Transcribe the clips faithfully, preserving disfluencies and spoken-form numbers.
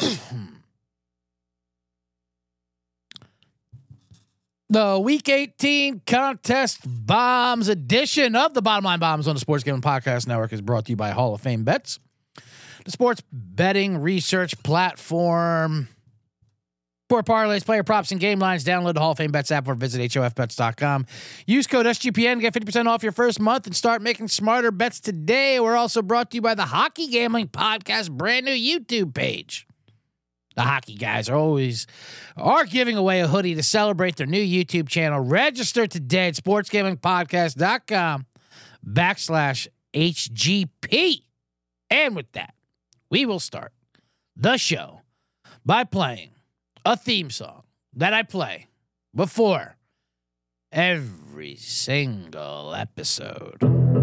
The Week eighteen Contest Bombs edition of the Bottom Line Bombs on the Sports Gambling Podcast Network is brought to you by Hall of Fame Bets, the sports betting research platform for parlays, player props, and game lines. Download the Hall of Fame Bets app or visit H O F bets dot com. Use code S G P N to get fifty percent off your first month and start making smarter bets today. We're also brought to you by the Hockey Gambling Podcast brand new YouTube page. The hockey guys are always are giving away a hoodie to celebrate their new YouTube channel. Register today at sportsgamblingpodcast.com backslash HGP. And with that, we will start the show by playing a theme song that I play before every single episode.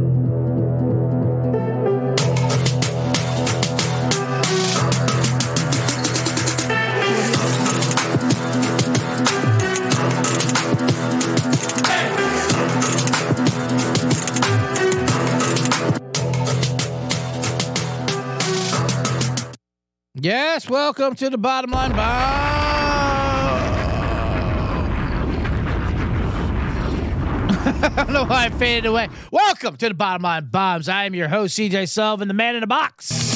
Yes, welcome to the Bottom Line Bombs. I don't know why I faded away. Welcome to the Bottom Line Bombs. I am your host, C J Sullivan, the man in the box.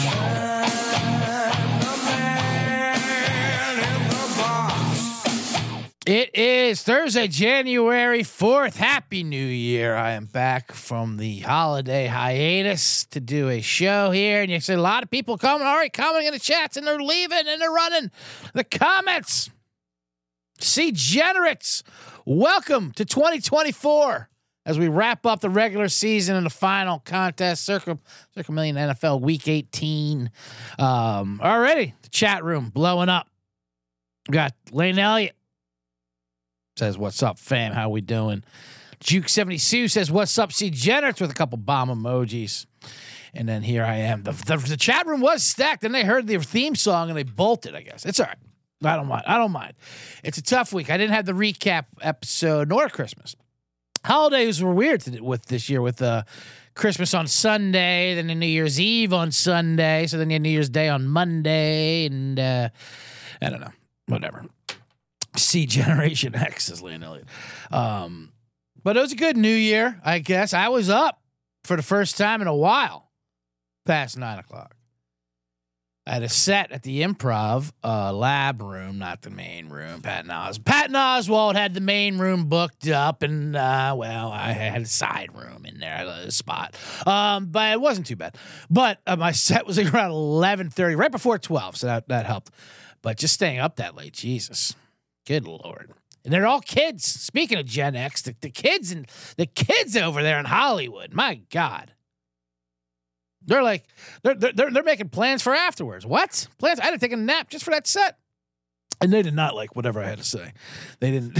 It is Thursday, January fourth. Happy New Year. I am back from the holiday hiatus to do a show here. And you see a lot of people coming, all right, coming in the chats, and they're leaving and they're running the comments. See, generates, welcome to twenty twenty-four as we wrap up the regular season and the final contest, Circa, Circa Million N F L Week eighteen. Um, already, the chat room blowing up. We got Lane Elliott. Says, what's up, fam? How we doing? Juke seventy-two says, what's up, C Generates, with a couple bomb emojis. And then here I am. The, the, the chat room was stacked, and they heard the theme song, and they bolted, I guess. It's all right. I don't mind. I don't mind. It's a tough week. I didn't have the recap episode nor Christmas. Holidays were weird to, with this year with uh, Christmas on Sunday, then the New Year's Eve on Sunday, so then you had New Year's Day on Monday, and uh, I don't know. Whatever. C Generation X, says Lane Elliott. Um, but it was a good New Year, I guess. I was up for the first time in a while, past nine o'clock. I had a set at the Improv uh, lab room, not the main room. Patton Os- Patton Oswalt had the main room booked up, and uh, well, I had a side room in there, a spot. Um, but it wasn't too bad. But uh, my set was like around eleven thirty, right before twelve, so that that helped. But just staying up that late, Jesus. Good Lord. And they're all kids. Speaking of Gen X, the, the kids and the kids over there in Hollywood, my God. They're like, they're, they're, they're making plans for afterwards. What? Plans? I had to take a nap just for that set. And they did not like whatever I had to say. They didn't.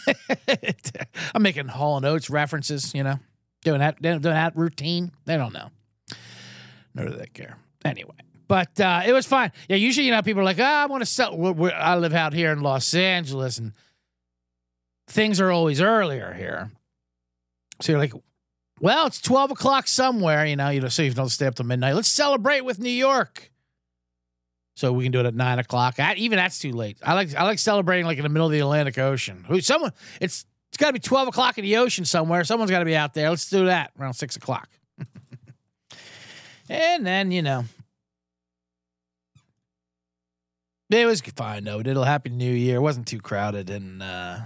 I'm making Hall and Oates references, you know, doing that, doing that routine. They don't know. Nor do they care. Anyway. But uh, it was fine. Yeah, usually, you know, people are like, oh, I want to sell. We're, we're, I live out here in Los Angeles, and things are always earlier here. So you're like, well, it's twelve o'clock somewhere, you know, you know, so you don't stay up till midnight. Let's celebrate with New York. So we can do it at nine o'clock. I, even that's too late. I like I like celebrating like in the middle of the Atlantic Ocean. Who someone it's it's got to be twelve o'clock in the ocean somewhere. Someone's got to be out there. Let's do that around six o'clock. And then, you know. It was fine, though. We did a Happy New Year. It wasn't too crowded. And uh,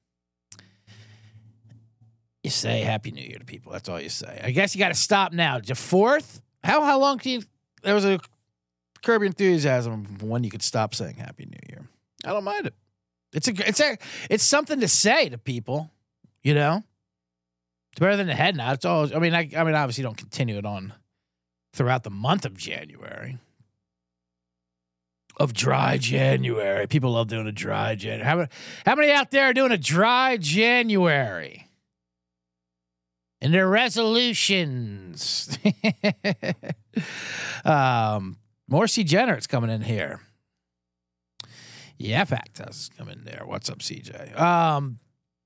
you say Happy New Year to people. That's all you say. I guess you got to stop now. The fourth? How how long can you... There was a Curb Your Enthusiasm when you could stop saying Happy New Year. I don't mind it. It's a it's a it's something to say to people, you know? It's better than the head nod. It's always... I mean, I, I mean, obviously you don't continue it on throughout the month of January. Of dry January. People love doing a dry January. How many, how many out there are doing a dry January? And their resolutions. um, more C Generates coming in here. Yeah, fact is coming in there. What's up, C J? Um,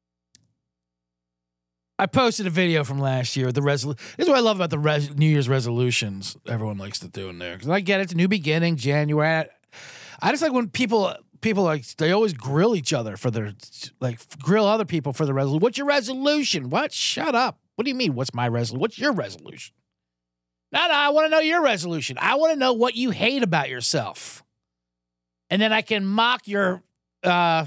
I posted a video from last year. The resol- This is what I love about the res- New Year's resolutions everyone likes to do in there. Because I get it. It's a new beginning, January. I just like when people people like they always grill each other for their like grill other people for the resolution. What's your resolution? What? Shut up. What do you mean? What's my resolution? What's your resolution? No, no, I want to know your resolution. I want to know what you hate about yourself. And then I can mock your uh,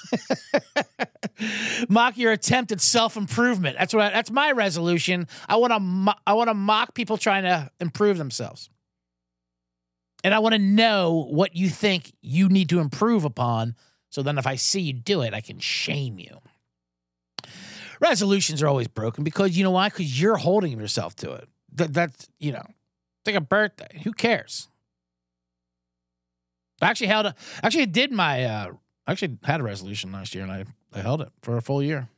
mock your attempt at self-improvement. That's what I, that's my resolution. I want to mo- I want to mock people trying to improve themselves. And I want to know what you think you need to improve upon, so then if I see you do it, I can shame you. Resolutions are always broken because, you know why? Because you're holding yourself to it. That, that's, you know, it's like a birthday. Who cares? I actually held a, actually did my, uh, I actually had a resolution last year and I, I held it for a full year.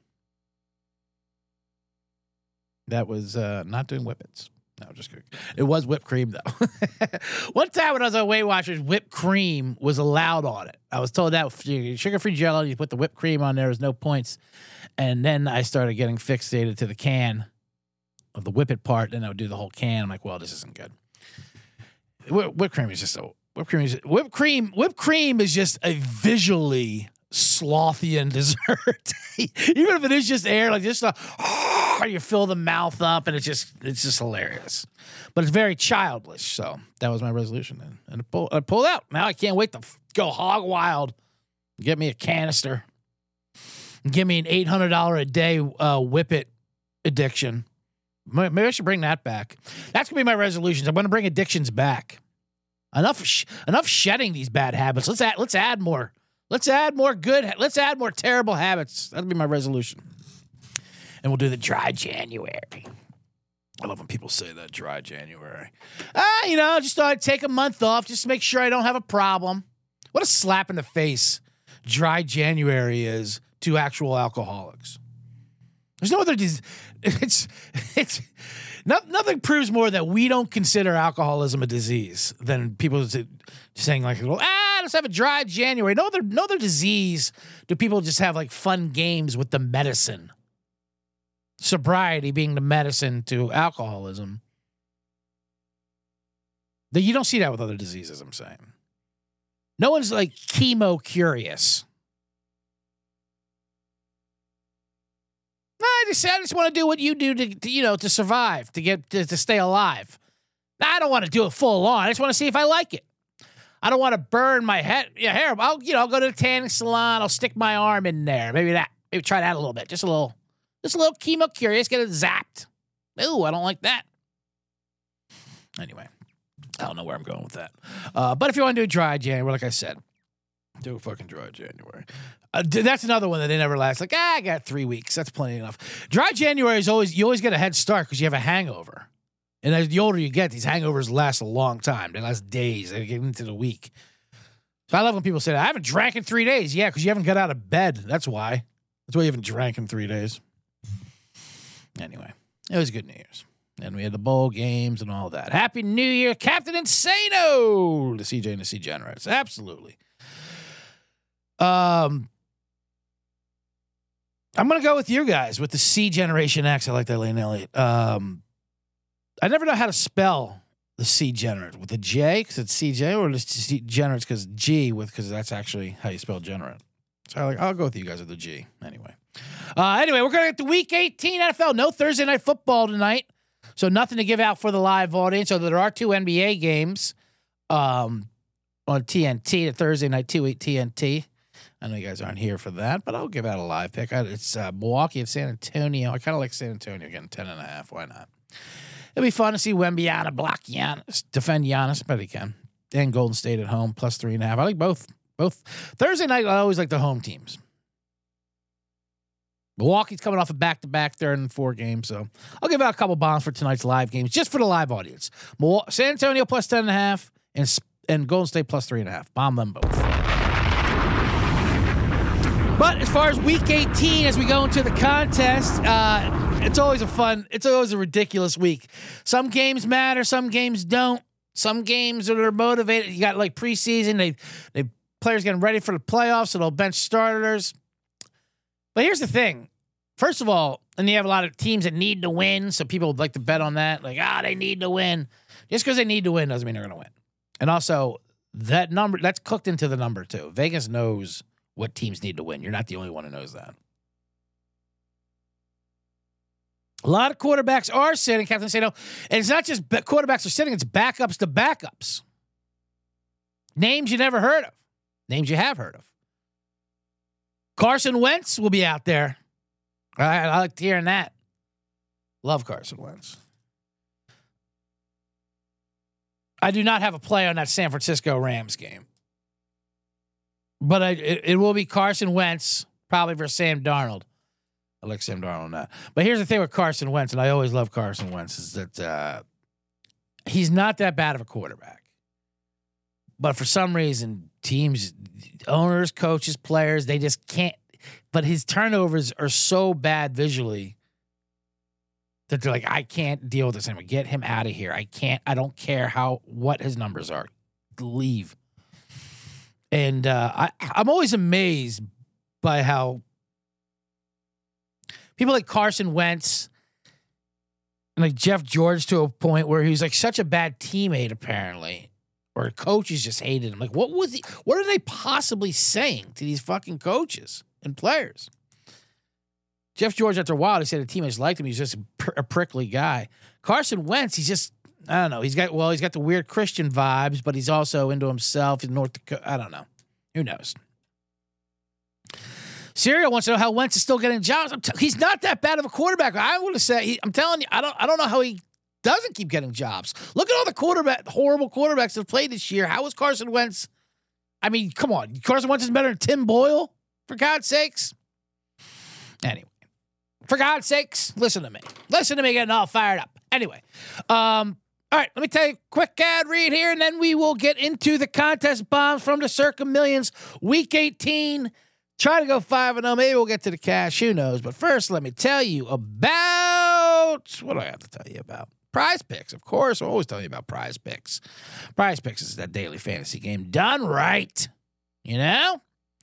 That was uh, not doing whippets. No, just kidding. It was whipped cream though. One time when I was on Weight Watchers, whipped cream was allowed on it. I was told that sugar-free Jello, you put the whipped cream on there, there's no points. And then I started getting fixated to the can of the whip it part. Then I would do the whole can. I'm like, well, this isn't good. Whip, whipped cream is just a whipped cream. Is, whipped cream. Whipped cream is just a visually slothian dessert. Even if it is just air, like just a, oh, you fill the mouth up, and it's just it's just hilarious. But it's very childish. So that was my resolution, and, and I, pull, I pulled out. Now I can't wait to f- go hog wild. Get me a canister. Give me an eight hundred dollars a day uh, whip it addiction. Maybe I should bring that back. That's gonna be my resolutions. I'm gonna bring addictions back. Enough, sh- enough shedding these bad habits. Let's add, let's add more. Let's add more good. Ha- let's add more terrible habits. That'll be my resolution. And we'll do the dry January. I love when people say that, dry January. Ah, you know, just thought I'd take a month off just to make sure I don't have a problem. What a slap in the face dry January is to actual alcoholics. There's no other. Dis- it's it's not, nothing proves more that we don't consider alcoholism a disease than people saying like, well, ah, let's have a dry January. No other no other disease do people just have like fun games with the medicine. Sobriety being the medicine to alcoholism. That you don't see that with other diseases. I'm saying, no one's like chemo curious. I just, I just want to do what you do to, to, you know, to survive, to get, to, to stay alive. I don't want to do it full on. I just want to see if I like it. I don't want to burn my head, yeah, hair. I'll, you know, I'll go to the tanning salon. I'll stick my arm in there. Maybe that, maybe try that a little bit. Just a little, just a little chemo curious, get it zapped. Ooh, I don't like that. Anyway, I don't know where I'm going with that. Uh, but if you want to do a dry January, like I said, do a fucking dry January. Uh, that's another one that they never last. Like, ah, I got three weeks. That's plenty enough. Dry January is always, you always get a head start because you have a hangover. And as the older you get, these hangovers last a long time. They last days. They get into the week. So I love when people say, I haven't drank in three days. Yeah, because you haven't got out of bed. That's why. That's why you haven't drank in three days. Anyway, it was good New Year's. And we had the bowl games and all that. Happy New Year, Captain Insano, the C J and the C-Generates. Absolutely. Um, I'm going to go with you guys with the C Generation X. I like that, Lane Elliott. Um, I never know how to spell the C-Generate with a J because it's C J, or the C-Generates because G with because that's actually how you spell generate. So I like, I'll go with you guys with the G anyway. Uh, anyway, we're going to get to Week eighteen N F L. No Thursday Night Football tonight, so nothing to give out for the live audience. So there are two N B A games um, on T N T, the Thursday night two eight T N T. I know you guys aren't here for that, but I'll give out a live pick. It's uh, Milwaukee and San Antonio. I kind of like San Antonio getting ten and a half. Why not? It'll be fun to see Wembyana block Giannis, defend Giannis. I bet he can. And Golden State at home, plus three and a half. I like both. Both Thursday night, I always like the home teams. Milwaukee's coming off a back-to-back third and four games, so I'll give out a couple bombs for tonight's live games, just for the live audience. Milwaukee, San Antonio plus ten and a half, and and Golden State plus three and a half. Bomb them both. But as far as Week eighteen, as we go into the contest, uh, it's always a fun, it's always a ridiculous week. Some games matter, some games don't. Some games that are motivated. You got like preseason, they they players getting ready for the playoffs, so they'll bench starters. But here's the thing. First of all, and you have a lot of teams that need to win, so people would like to bet on that. Like, ah, they need to win. Just because they need to win doesn't mean they're going to win. And also, that number, that's cooked into the number too. Vegas knows what teams need to win. You're not the only one who knows that. A lot of quarterbacks are sitting, Captain Sato, and it's not just quarterbacks are sitting, it's backups to backups. Names you never heard of. Names you have heard of. Carson Wentz will be out there. I, I like hearing that. Love Carson Wentz. I do not have a play on that San Francisco Rams game. But I, it, it will be Carson Wentz, probably for Sam Darnold. I like Sam Darnold on that. But here's the thing with Carson Wentz, and I always love Carson Wentz, is that uh, he's not that bad of a quarterback. But for some reason, teams, owners, coaches, players, they just can't. But his turnovers are so bad visually that they're like, I can't deal with this anymore. Get him out of here. I can't. I don't care how what his numbers are. Leave. And uh, I, I'm always amazed by how people like Carson Wentz and like Jeff George to a point where he was like such a bad teammate, apparently, or coaches just hated him. Like, what was he? What are they possibly saying to these fucking coaches and players? Jeff George, after a while, he said the teammates liked him. He's just a, pr- a prickly guy. Carson Wentz, he's just, I don't know. He's got, well, he's got the weird Christian vibes, but he's also into himself in North Dakota. I don't know. Who knows? Serial wants to know how Wentz is still getting jobs. I'm t- he's not that bad of a quarterback. I want to say, he, I'm telling you, I don't, I don't know how he doesn't keep getting jobs. Look at all the quarterback, horrible quarterbacks that have played this year. How is Carson Wentz? I mean, come on. Carson Wentz is better than Tim Boyle, for God's sakes. Anyway. For God's sakes, listen to me. Listen to me getting all fired up. Anyway, um, all right, let me tell you a quick ad read here, and then we will get into the contest bombs from the Circa Millions Week eighteen. Try to go five and oh. Maybe we'll get to the cash. Who knows? But first, let me tell you about, what do I have to tell you about? Prize Picks, of course. I always tell you about Prize Picks. Prize Picks is that daily fantasy game done right. You know?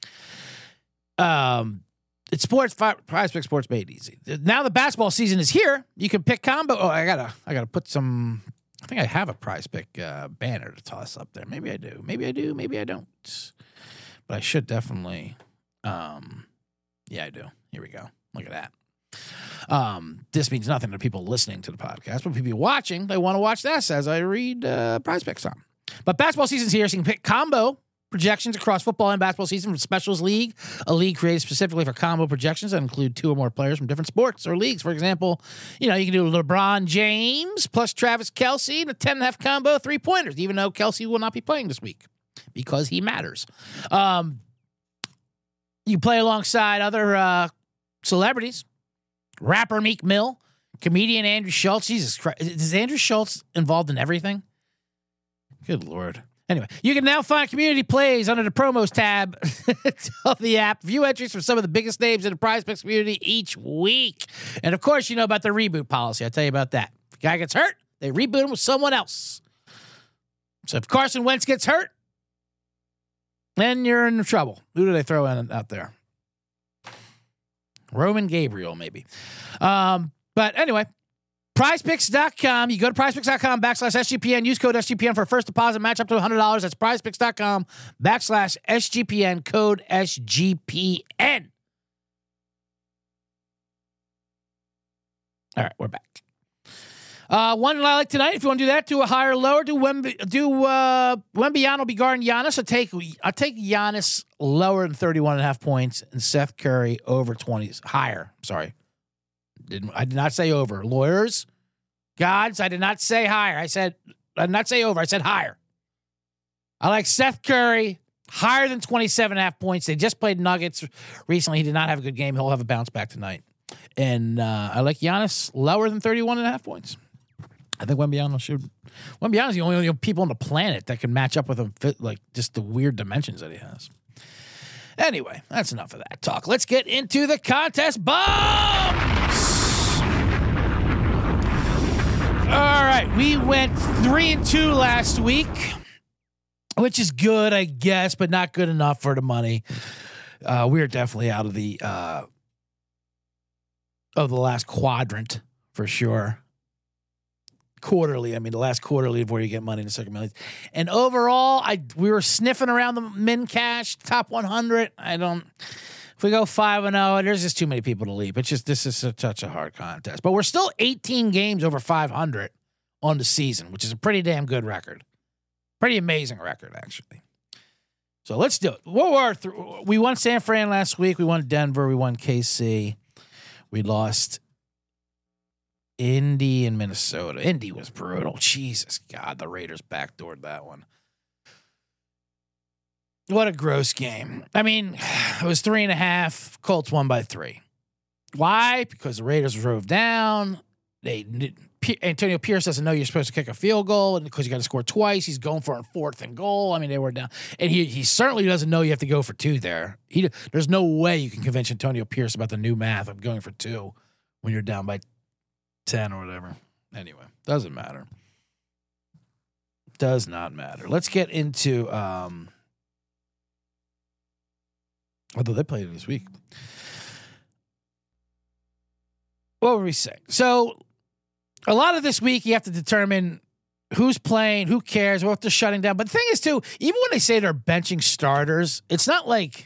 Um... It's sports. Prize Pick Sports made easy. Now the basketball season is here. You can pick combo. Oh, I gotta, I gotta put some. I think I have a Prize Pick uh, banner to toss up there. Maybe I do. Maybe I do. Maybe I don't. But I should definitely. Um, yeah, I do. Here we go. Look at that. Um, this means nothing to people listening to the podcast, but people watching, they want to watch this as I read uh, Prize Picks on. But basketball season's here, so you can pick combo projections across football and basketball season from Specials League, a league created specifically for combo projections that include two or more players from different sports or leagues. For example, you know, you can do LeBron James plus Travis Kelce in a ten and a half combo, three pointers, even though Kelce will not be playing this week because he matters. Um, you play alongside other uh, celebrities, rapper Meek Mill, comedian Andrew Schultz. Jesus Christ. Is Andrew Schultz involved in everything? Good Lord. Anyway, you can now find community plays under the promos tab of the app. View entries from some of the biggest names in the Prize Picks community each week. And of course, you know about the reboot policy. I'll tell you about that. If a guy gets hurt, they reboot him with someone else. So if Carson Wentz gets hurt, then you're in trouble. Who do they throw in out there? Roman Gabriel, maybe. Um, but anyway. prize picks dot com. You go to prize picks dot com backslash S G P N. Use code S G P N for a first deposit match up to one hundred dollars. That's prize picks dot com backslash S G P N. Code S G P N. All right, we're back. Uh, one I like tonight. If you want to do that, do a higher or lower. Do Wemby, do uh, Wembanyama will be guarding Giannis. I'll take I'll take Giannis lower than thirty-one and a half points and Seth Curry over twenty. Higher. Sorry. Didn't I did not say over. Lawyers, gods, I did not say higher. I said I did not say over. I said higher. I like Seth Curry higher than twenty-seven and a half points. They just played Nuggets recently. He did not have a good game. He'll have a bounce back tonight. And uh, I like Giannis lower than thirty-one and a half points. I think Wembanyama should. Wembanyama's the only, only people on the planet that can match up with him, fit, like just the weird dimensions that he has. Anyway, that's enough of that talk. Let's get into the contest bombs. All right, we went three and two last week, which is good, I guess, but not good enough for the money. Uh, we are definitely out of the uh, of the last quadrant for sure. quarterly. I mean, the last quarterly of where you get money in the second million. And overall, I we were sniffing around the min cash top one hundred. I don't. If we go five and zero, there's just too many people to leap. It's just this is such a hard contest. But we're still eighteen games over five hundred on the season, which is a pretty damn good record. Pretty amazing record, actually. So let's do it. What were th- we won San Fran last week? We won Denver. We won K C. We lost Indy and Minnesota. Indy was brutal. Jesus God, the Raiders backdoored that one. What a gross game. I mean, it was three and a half. Colts won by three. Why? Because the Raiders drove down. They Antonio Pierce doesn't know you're supposed to kick a field goal, and because you got to score twice, he's going for a fourth and goal. I mean, they were down, and he he certainly doesn't know you have to go for two there. He there's no way you can convince Antonio Pierce about the new math of going for two when you're down by ten or whatever. Anyway, doesn't matter. Does not matter. Let's get into. Um, although they played it this week. What were we saying? So. A lot of this week, you have to determine who's playing, who cares, what they're shutting down. But the thing is, too, even when they say they're benching starters, it's not like,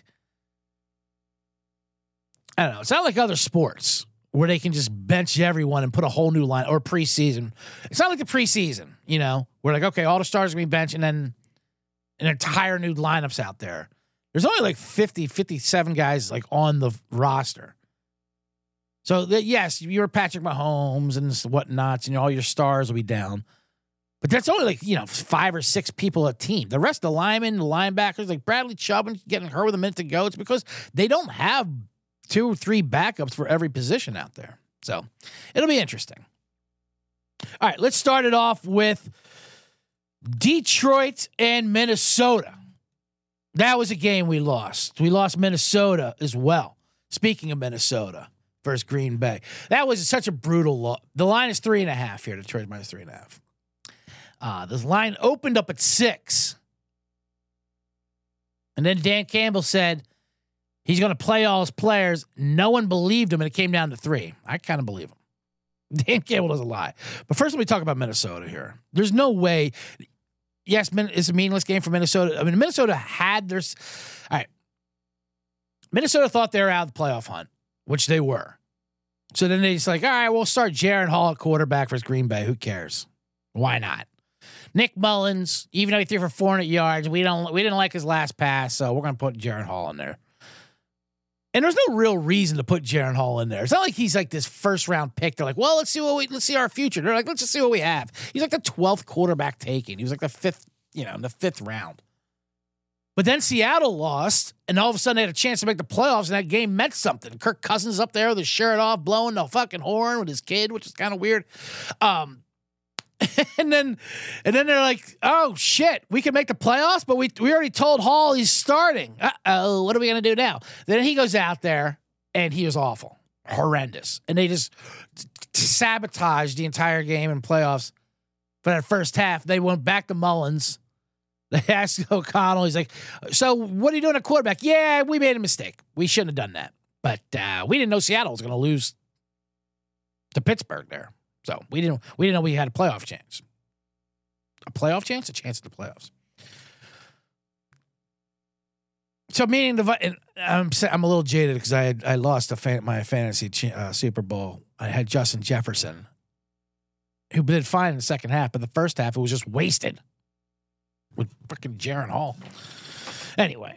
I don't know, it's not like other sports where they can just bench everyone and put a whole new line, or preseason. It's not like the preseason, you know, where like, okay, all the stars are going to be benched and then an entire new lineups out there. There's only like fifty, fifty-seven guys like on the roster. So, that, yes, you're Patrick Mahomes and whatnots, and all your stars will be down. But that's only like, you know, five or six people a team. The rest of the linemen, the linebackers, like Bradley Chubb and getting hurt with a minute to go, it's because they don't have two or three backups for every position out there. So, it'll be interesting. All right, let's start it off with Detroit and Minnesota. That was a game we lost. We lost Minnesota as well. Speaking of Minnesota. Versus Green Bay. That was such a brutal loss. The line is three and a half here. Detroit minus three and a half. Uh, this line opened up at six. And then Dan Campbell said he's going to play all his players. No one believed him, and it came down to three. I kind of believe him. Dan Campbell doesn't lie. But first, let me talk about Minnesota here. There's no way. Yes, it's a meaningless game for Minnesota. I mean, Minnesota had their. All right. Minnesota thought they were out of the playoff hunt, which they were. So then they just like, all right, we'll start Jaron Hall at quarterback versus Green Bay. Who cares? Why not? Nick Mullins, even though he threw for four hundred yards, we don't we didn't like his last pass, so we're going to put Jaron Hall in there. And there's no real reason to put Jaron Hall in there. It's not like he's like this first round pick. They're like, well, let's see what we let's see our future. They're like, let's just see what we have. He's like the twelfth quarterback taken. He was like the fifth, you know, in the fifth round. But then Seattle lost, and all of a sudden they had a chance to make the playoffs, and that game meant something. Kirk Cousins up there with his shirt off, blowing the fucking horn with his kid, which is kind of weird. Um, and then, and then they're like, "Oh shit, we can make the playoffs, but we we already told Hall he's starting. Uh oh, what are we gonna do now?" Then he goes out there, and he was awful, horrendous, and they just t- t- sabotaged the entire game and playoffs for that first half. They went back to Mullins. They asked O'Connell, he's like, so what are you doing at quarterback? Yeah, we made a mistake. We shouldn't have done that. But uh, we didn't know Seattle was going to lose to Pittsburgh there. So we didn't we didn't know we had a playoff chance. A playoff chance? A chance at the playoffs. So meaning the and I'm I'm a little jaded because I had, I lost a fan, my fantasy uh, Super Bowl. I had Justin Jefferson, who did fine in the second half, but the first half it was just wasted. With freaking Jaron Hall. Anyway.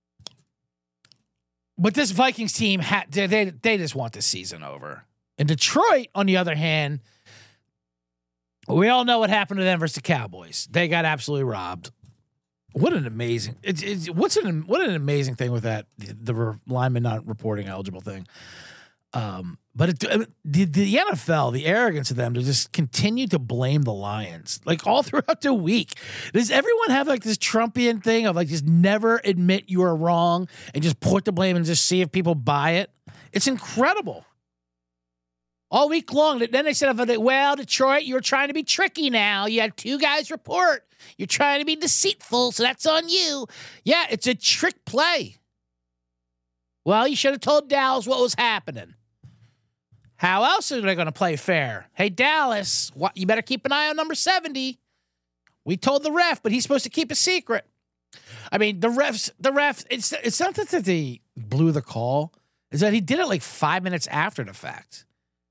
But this Vikings team, ha- they, they they just want this season over. And Detroit, on the other hand, we all know what happened to them versus the Cowboys. They got absolutely robbed. What an amazing, it's, it's, what's an, what an amazing thing with that, the, the lineman not reporting eligible thing. Um, but it, the, the N F L, the arrogance of them to just continue to blame the Lions, like all throughout the week. Does everyone have like this Trumpian thing of like just never admit you are wrong and just put the blame and just see if people buy it? It's incredible. All week long. Then they said, well, Detroit, you're trying to be tricky now. You had two guys report. You're trying to be deceitful, so that's on you. Yeah, it's a trick play. Well, you should have told Dallas what was happening. How else are they going to play fair? Hey, Dallas, what, you better keep an eye on number seventy. We told the ref, but he's supposed to keep a secret. I mean, the refs, the refs, it's, it's not that they blew the call. Is that he did it like five minutes after the fact.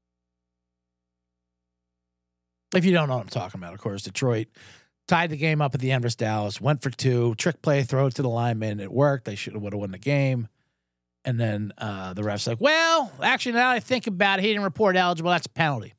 If you don't know what I'm talking about, of course, Detroit tied the game up at the end versus Dallas, went for two, trick play, throw it to the lineman. It worked. They should have would have won the game. And then uh, the ref's like, well, actually, now that I think about it, he didn't report eligible. That's a penalty.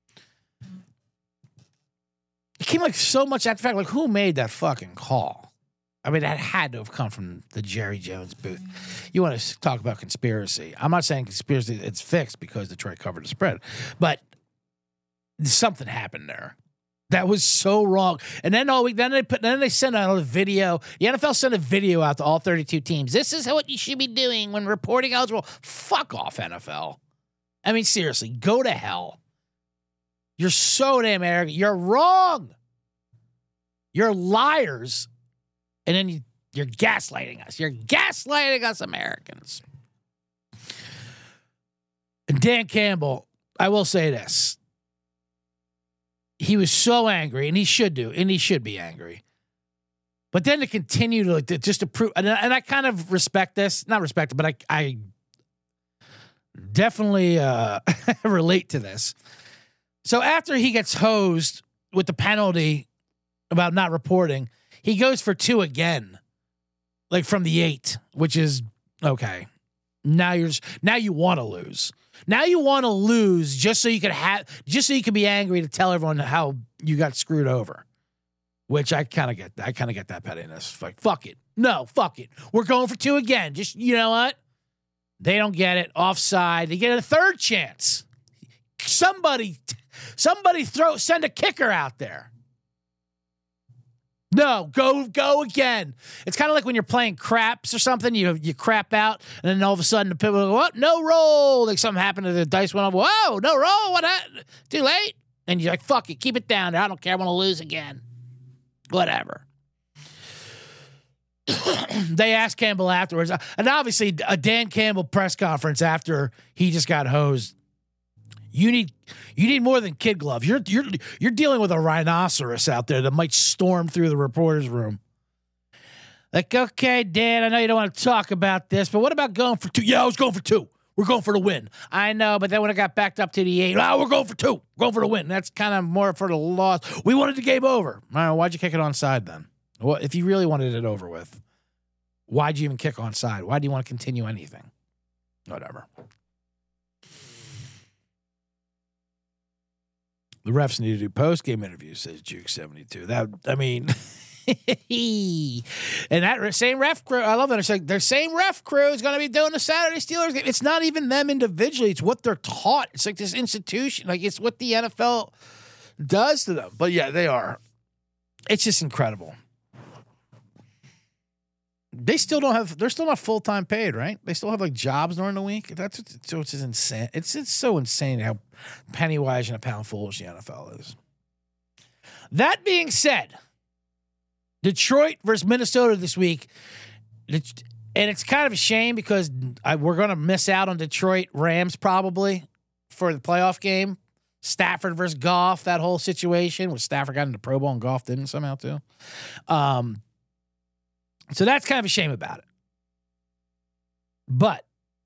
It came like so much after the fact. Like, who made that fucking call? I mean, that had to have come from the Jerry Jones booth. You want to talk about conspiracy? I'm not saying conspiracy. It's fixed because Detroit covered the spread, but something happened there that was so wrong. And then all week, then they put, then they sent out a video. The N F L sent a video out to all thirty-two teams. This is what you should be doing when reporting eligible. Fuck off, N F L. I mean, seriously, go to hell. You're so damn arrogant. You're wrong. You're liars. And then you, you're gaslighting us. You're gaslighting us, Americans. And Dan Campbell, I will say this. He was so angry, and he should do, and he should be angry. But then to continue to like to, just to prove, and, and I kind of respect this, not respect it, but I, I definitely uh, relate to this. So after he gets hosed with the penalty about not reporting, he goes for two again, like from the eight, which is okay. Now you're just, now you want to lose. Now you want to lose just so you can have, just so you can be angry to tell everyone how you got screwed over. Which I kind of get. I kind of get that pettiness. Like fuck it, no, fuck it. We're going for two again. Just you know what? They don't get it. Offside. They get a third chance. Somebody, somebody throw send a kicker out there. No, go go again. It's kind of like when you're playing craps or something. You you crap out, and then all of a sudden the people go, "What? No roll!" Like something happened to the dice went off. Whoa, no roll! What? Happened? Too late. And you're like, "Fuck it, keep it down. I don't care. I want to lose again. Whatever." They asked Campbell afterwards, and obviously a Dan Campbell press conference after he just got hosed. You need you need more than kid gloves. You're you're you're dealing with a rhinoceros out there that might storm through the reporter's room. Like, okay, Dan, I know you don't want to talk about this, but what about going for two? Yeah, I was going for two. We're going for the win. I know, but then when it got backed up to the eight, oh, we're going for two. We're going for the win. That's kind of more for the loss. We wanted the game over. All right, why'd you kick it onside then? Well, if you really wanted it over with, why'd you even kick onside? Why do you want to continue anything? Whatever. The refs need to do post-game interviews, says Juke seventy-two. That, I mean, and that same ref crew, I love that. It's like their same ref crew is going to be doing the Saturday Steelers game. It's not even them individually. It's what they're taught. It's like this institution. Like it's what the N F L does to them. But yeah, they are. It's just incredible. They still don't have, they're still not full-time paid, right? They still have like jobs during the week. That's so it's just insane. It's it's so insane how penny wise and a pound foolish the N F L is. That being said, Detroit versus Minnesota this week, and it's kind of a shame because I, we're going to miss out on Detroit Rams probably for the playoff game. Stafford versus Goff, that whole situation where Stafford got into Pro Bowl and Goff didn't somehow too. Um, So that's kind of a shame about it. But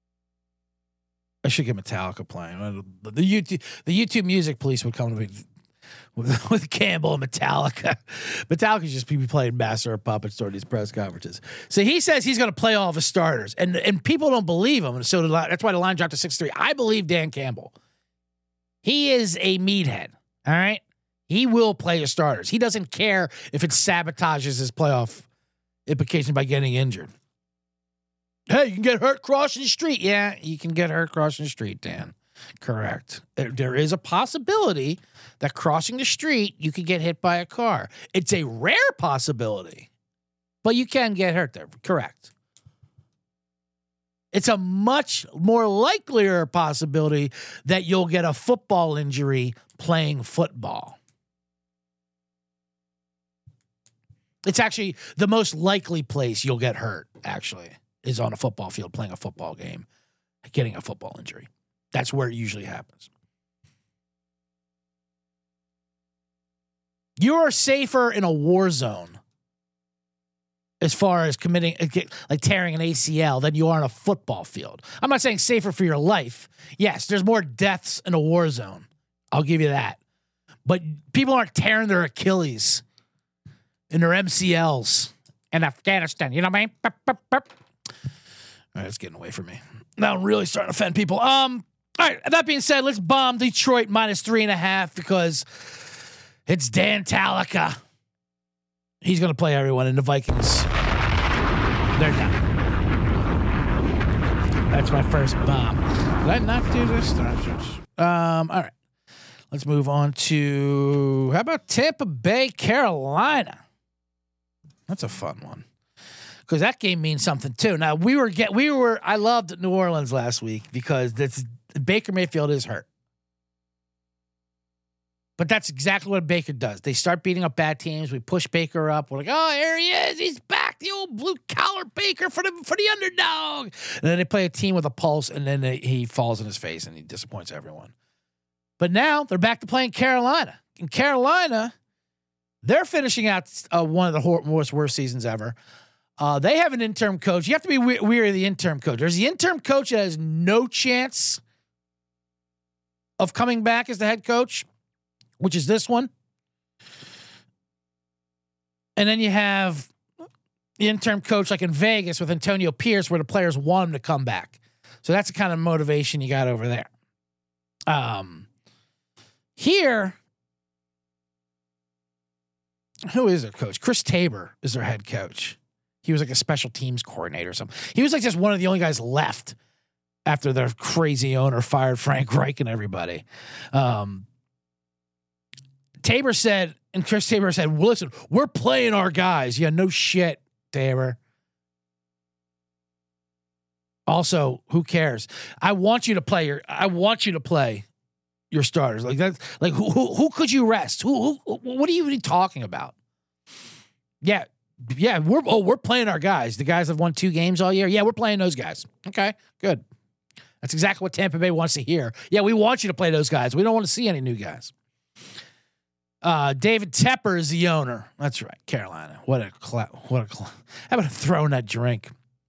I should get Metallica playing. The YouTube, the YouTube Music Police would come to me with, with Campbell and Metallica. Metallica's just be playing Master of Puppets during these press conferences. So he says he's going to play all of his starters, and and people don't believe him. And so that's why the line dropped to six three. I believe Dan Campbell. He is a meathead. All right, he will play his starters. He doesn't care if it sabotages his playoff implication by getting injured. Hey, you can get hurt crossing the street. Yeah, you can get hurt crossing the street, Dan. Correct. There, there is a possibility that crossing the street, you could get hit by a car. It's a rare possibility, but you can get hurt there. Correct. It's a much more likelier possibility that you'll get a football injury playing football. It's actually the most likely place you'll get hurt, actually, is on a football field playing a football game, getting a football injury. That's where it usually happens. You are safer in a war zone as far as committing, like tearing an A C L, than you are on a football field. I'm not saying safer for your life. Yes, there's more deaths in a war zone. I'll give you that. But people aren't tearing their Achilles and their M C Ls in Afghanistan. You know what I mean? Burp, burp, burp. All right, it's getting away from me. Now I'm really starting to offend people. Um, all right, that being said, let's bomb Detroit minus three and a half because it's Dan Talica. He's going to play everyone, and the Vikings, they're done. That's my first bomb. Did I not do this? Um, all right. Let's move on to, how about Tampa Bay, Carolina? That's a fun one. Because that game means something too. Now we were get we were I loved New Orleans last week because that's Baker Mayfield is hurt. But that's exactly what Baker does. They start beating up bad teams. We push Baker up. We're like, oh, here he is. He's back. The old blue collar Baker for the for the underdog. And then they play a team with a pulse, and then they, he falls in his face and he disappoints everyone. But now they're back to playing Carolina. In Carolina, they're finishing out uh, one of the hor- worst worst seasons ever. Uh, they have an interim coach. You have to be we- weary of the interim coach. There's the interim coach that has no chance of coming back as the head coach, which is this one. And then you have the interim coach like in Vegas with Antonio Pierce, where the players want him to come back. So that's the kind of motivation you got over there. Um, here, who is their coach? Chris Tabor is their head coach. He was like a special teams coordinator or something. He was like just one of the only guys left after their crazy owner fired Frank Reich and everybody. Um, Tabor said, and Chris Tabor said, well, listen, we're playing our guys. Yeah, no shit, Tabor. Also, who cares? I want you to play your, I want you to play your starters. Like that, like who, who, who could you rest? Who, who, what are you even talking about? Yeah. Yeah, we're oh we're playing our guys. The guys that have won two games all year. Yeah, we're playing those guys. Okay, good. That's exactly what Tampa Bay wants to hear. Yeah, we want you to play those guys. We don't want to see any new guys. Uh, David Tepper is the owner. That's right, Carolina. What a cla- what a cla- how about throwing that drink?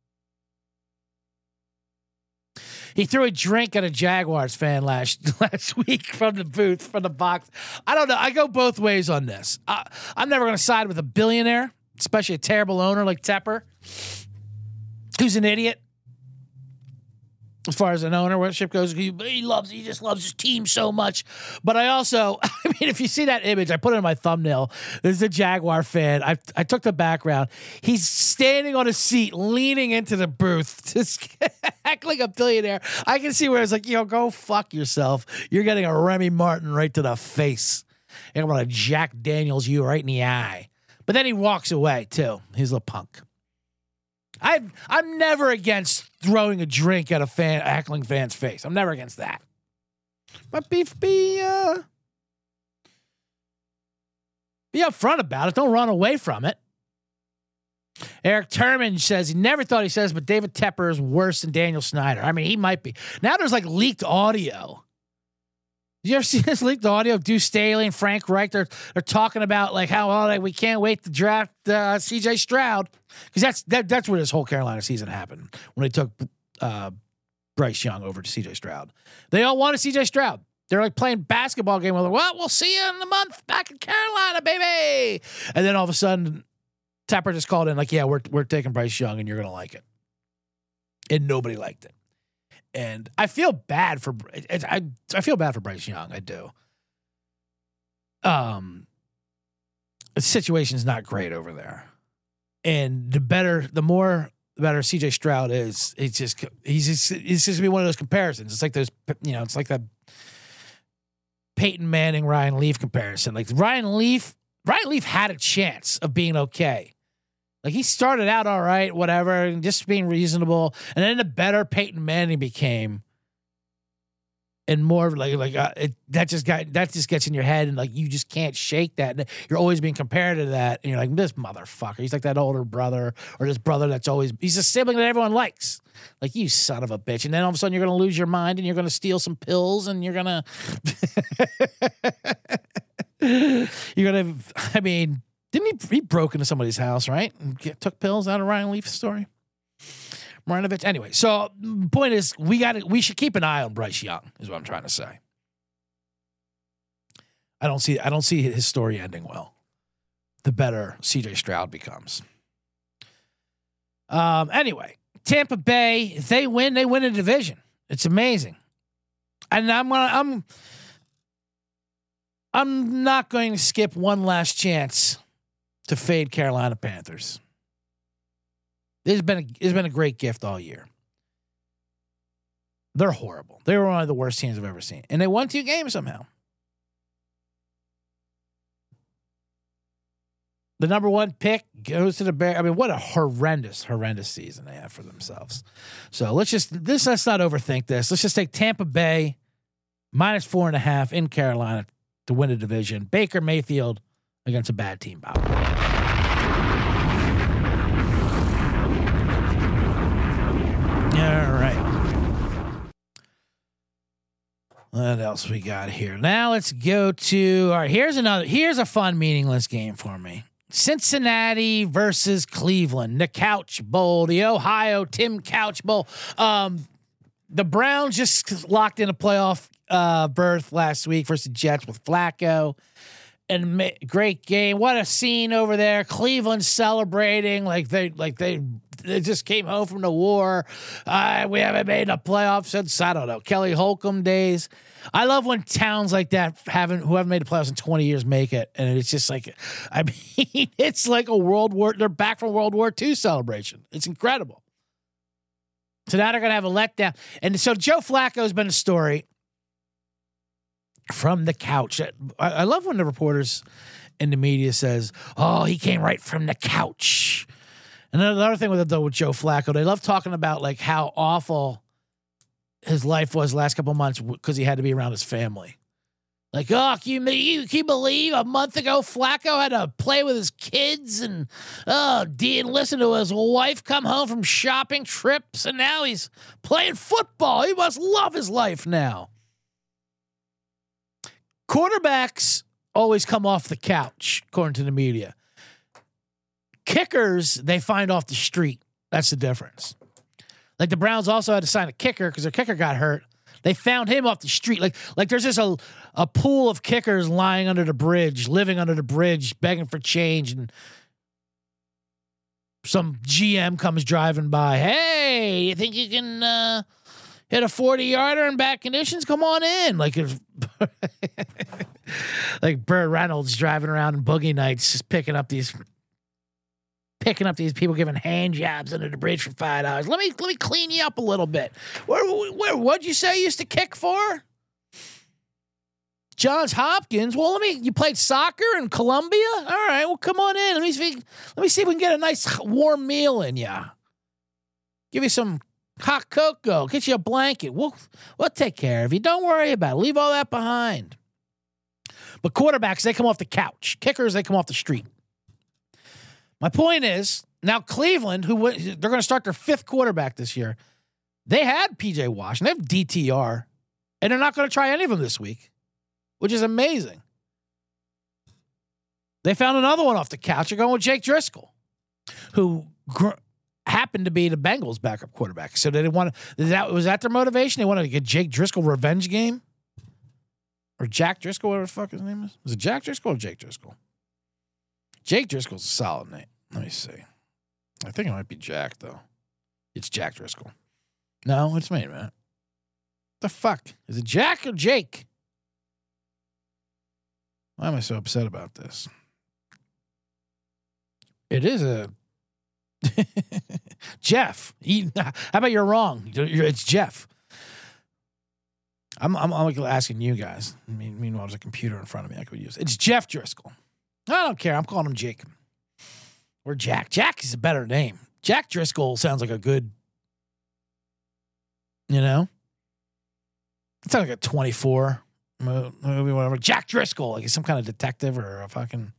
He threw a drink at a Jaguars fan last last week from the booth, from the box. I don't know. I go both ways on this. I, I'm never going to side with a billionaire, especially a terrible owner like Tepper, who's an idiot. As far as an ownership goes, he, he loves, he just loves his team so much. But I also, I mean, if you see that image, I put it in my thumbnail. There's a Jaguar fan. I I took the background. He's standing on a seat, leaning into the booth, just act like a billionaire. I can see where it's like, yo, go fuck yourself. You're getting a Remy Martin right to the face. And I'm gonna Jack Daniels you right in the eye. But then he walks away too. He's a little punk. I'm I'm never against throwing a drink at a fan, a heckling fan's face. I'm never against that. But be be uh, be upfront about it. Don't run away from it. Eric Turman says he never thought he says, but David Tepper is worse than Daniel Snyder. I mean, he might be. Now there's like leaked audio. Did you ever see this leaked audio of Deuce Staley and Frank Reich? They're, they're talking about like how oh, like, we can't wait to draft uh, C J Stroud, because that's that, that's where this whole Carolina season happened when they took uh, Bryce Young over to C J Stroud. They all wanted C J Stroud. They're like playing basketball game. We're like, well, we'll see you in a month back in Carolina, baby. And then all of a sudden, Tepper just called in like, yeah, we're we're taking Bryce Young and you're gonna like it, and nobody liked it. And I feel bad for I I feel bad for Bryce Young. I do. Um, the situation's not great over there, and the better, the more, the better C J Stroud is. It's just he's just it's just gonna be one of those comparisons. It's like those, you know, it's like that Peyton Manning Ryan Leaf comparison. Like Ryan Leaf, Ryan Leaf had a chance of being okay. Like he started out all right, whatever, and just being reasonable, and then the better Peyton Manning became, and more like like uh, it, that just got that just gets in your head, and like you just can't shake that. And you're always being compared to that, and you're like, this motherfucker. He's like that older brother or this brother that's always he's a sibling that everyone likes. Like, you son of a bitch, and then all of a sudden you're gonna lose your mind, and you're gonna steal some pills, and you're gonna You're gonna. I mean, didn't he? He broke into somebody's house, right? And get, took pills out of Ryan Leaf's story. Marinovic. Anyway, so point is, we got to. We should keep an eye on Bryce Young. Is what I'm trying to say. I don't see. I don't see his story ending well. The better C J Stroud becomes. Um. Anyway, Tampa Bay. If they win, they win a division. It's amazing. And I'm gonna. I'm. I'm not going to skip one last chance to fade Carolina Panthers. This has been a, it's been a great gift all year. They're horrible. They were one of the worst teams I've ever seen, and they won two games somehow. The number one pick goes to the Bears. I mean, what a horrendous, horrendous season they have for themselves. So let's just this. Let's not overthink this. Let's just take Tampa Bay minus four and a half in Carolina to win a division. Baker Mayfield against a bad team. Bob. All right. What else we got here? Now let's go to. All right. Here's another. Here's a fun, meaningless game for me. Cincinnati versus Cleveland. The Couch Bowl. The Ohio Tim Couch Bowl. Um, the Browns just locked in a playoff uh, berth last week versus the Jets with Flacco. And ma- great game. What a scene over there. Cleveland celebrating like they like they they just came home from the war. Uh, we haven't made a playoff since, I don't know, Kelly Holcomb days. I love when towns like that haven't who haven't made the playoffs in twenty years make it, and it's just like, I mean, it's like a World War. They're back from World War Two celebration. It's incredible. So now they're gonna have a letdown, and so Joe Flacco has been a story from the couch. I, I love when the reporters in the media says, "Oh, he came right from the couch." And another thing with it though with Joe Flacco, they love talking about like how awful his life was the last couple of months because he had to be around his family. Like, oh, can you, you, can you believe a month ago Flacco had to play with his kids and oh, Dean listen to his wife come home from shopping trips and now he's playing football. He must love his life now. Quarterbacks always come off the couch, according to the media. Kickers, they find off the street. That's the difference. Like the Browns also had to sign a kicker because their kicker got hurt. They found him off the street. Like, like there's just a, a pool of kickers lying under the bridge, living under the bridge, begging for change. And some G M comes driving by. Hey, you think you can uh, hit a forty yarder in bad conditions? Come on in. Like, if, like Burt Reynolds driving around in Boogie Nights, just picking up these. Picking up these people giving hand jobs under the bridge for five dollars. Let me let me clean you up a little bit. Where where what'd you say you used to kick for? Johns Hopkins. Well, let me. You played soccer in Columbia. All right. Well, come on in. Let me see. Let me see if we can get a nice warm meal in ya. Give you some hot cocoa. Get you a blanket. We'll we'll take care of you. Don't worry about it. Leave all that behind. But quarterbacks, they come off the couch. Kickers, they come off the street. My point is, now Cleveland, who they're going to start their fifth quarterback this year, they had P J Wash and they have D T R, and they're not going to try any of them this week, which is amazing. They found another one off the couch. They're going with Jake Driscoll, who gr- happened to be the Bengals' backup quarterback. So they didn't want to. That was that their motivation? They wanted to get Jake Driscoll revenge game, or Jack Driscoll, whatever the fuck his name is. Was it Jack Driscoll or Jake Driscoll? Jake Driscoll's a solid name. Let me see. I think it might be Jack, though. It's Jack Driscoll. No, it's me, man. The fuck? Is it Jack or Jake? Why am I so upset about this? It is a Jeff. He, how about you're wrong? It's Jeff. I'm, I'm, I'm asking you guys. I mean, meanwhile, there's a computer in front of me I could use. It's Jeff Driscoll. I don't care. I'm calling him Jake. Or Jack. Jack is a better name. Jack Driscoll sounds like a good, you know? It sounds like a twenty-four movie, whatever. Jack Driscoll. Like he's some kind of detective or a fucking,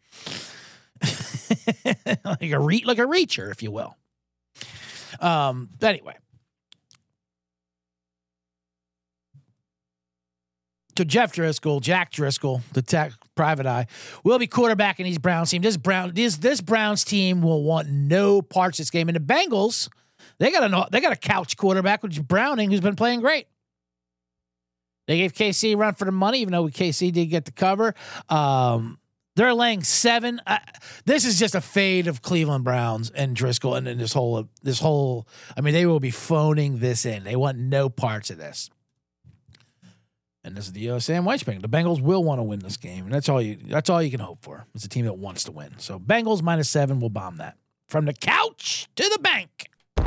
like a re- like a reacher, if you will. Um, but anyway. So Jeff Driscoll, Jack Driscoll, the tech private eye, will be quarterbacking these Browns team. This Brown, this this Browns team will want no parts of this game. And the Bengals, they got a they got a couch quarterback, which is Browning, who's been playing great. They gave K C a run for the money, even though K C did get the cover. Um, they're laying seven. Uh, this is just a fade of Cleveland Browns and Driscoll, and, and this whole this whole. I mean, they will be phoning this in. They want no parts of this. And this is the uh, Sam Weichman. The Bengals will want to win this game, and that's all you. That's all you can hope for. It's a team that wants to win. So Bengals minus seven will bomb that from the couch to the bank.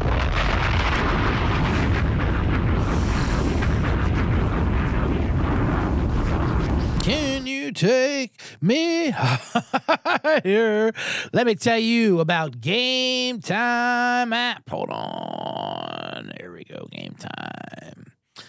Can you take me higher? Let me tell you about Game Time app. Hold on. There we go. Game Time.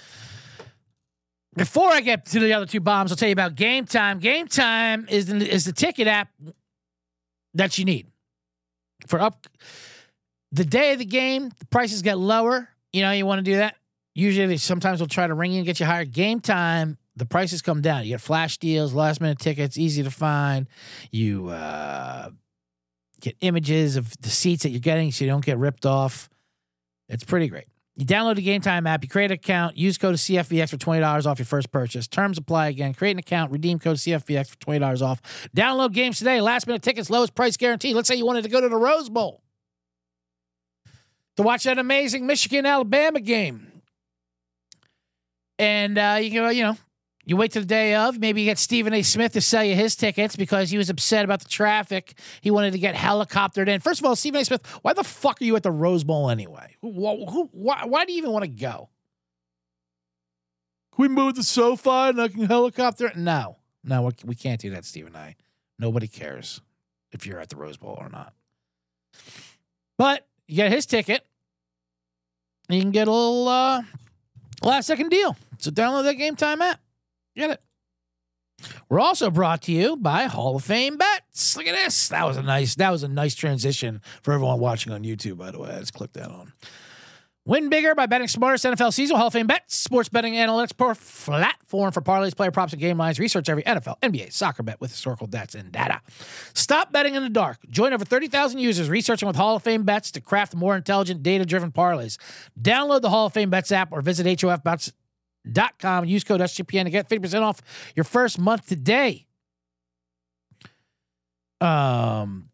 Before I get to the other two bombs, I'll tell you about Game Time. Game Time is the, is the ticket app that you need for up the day of the game. The prices get lower. You know, you want to do that. Usually, they sometimes will try to ring you and get you higher. Game Time, the prices come down. You get flash deals, last minute tickets, easy to find. You uh, get images of the seats that you're getting, so you don't get ripped off. It's pretty great. You download the Game Time app, you create an account, use code C F B X for twenty dollars off your first purchase. Terms apply again. Create an account, redeem code C F B X for twenty dollars off. Download games today. Last minute tickets, lowest price guarantee. Let's say you wanted to go to the Rose Bowl to watch that amazing Michigan-Alabama game. And uh, you go, you know, you wait till the day of. Maybe you get Stephen A. Smith to sell you his tickets because he was upset about the traffic. He wanted to get helicoptered in. First of all, Stephen A. Smith, why the fuck are you at the Rose Bowl anyway? Who, who, why, why do you even want to go? Can we move the SoFi and I can helicopter? No, no, we can't do that, Stephen A. Nobody cares if you're at the Rose Bowl or not. But you get his ticket, and you can get a little uh, last second deal. So download that Game Time app. Get it. We're also brought to you by Hall of Fame Bets. Look at this. That was a nice, that was a nice transition for everyone watching on YouTube, by the way. I just clicked that on. Win bigger by betting smarter. N F L season. Hall of Fame Bets. Sports betting analytics platform for parlays, player props, and game lines. Research every N F L, N B A, soccer bet with historical stats and data. Stop betting in the dark. Join over thirty thousand users researching with Hall of Fame Bets to craft more intelligent, data-driven parlays. Download the Hall of Fame Bets app or visit H O F Bets dot com. Use code S G P N to get fifty percent off your first month today. Um,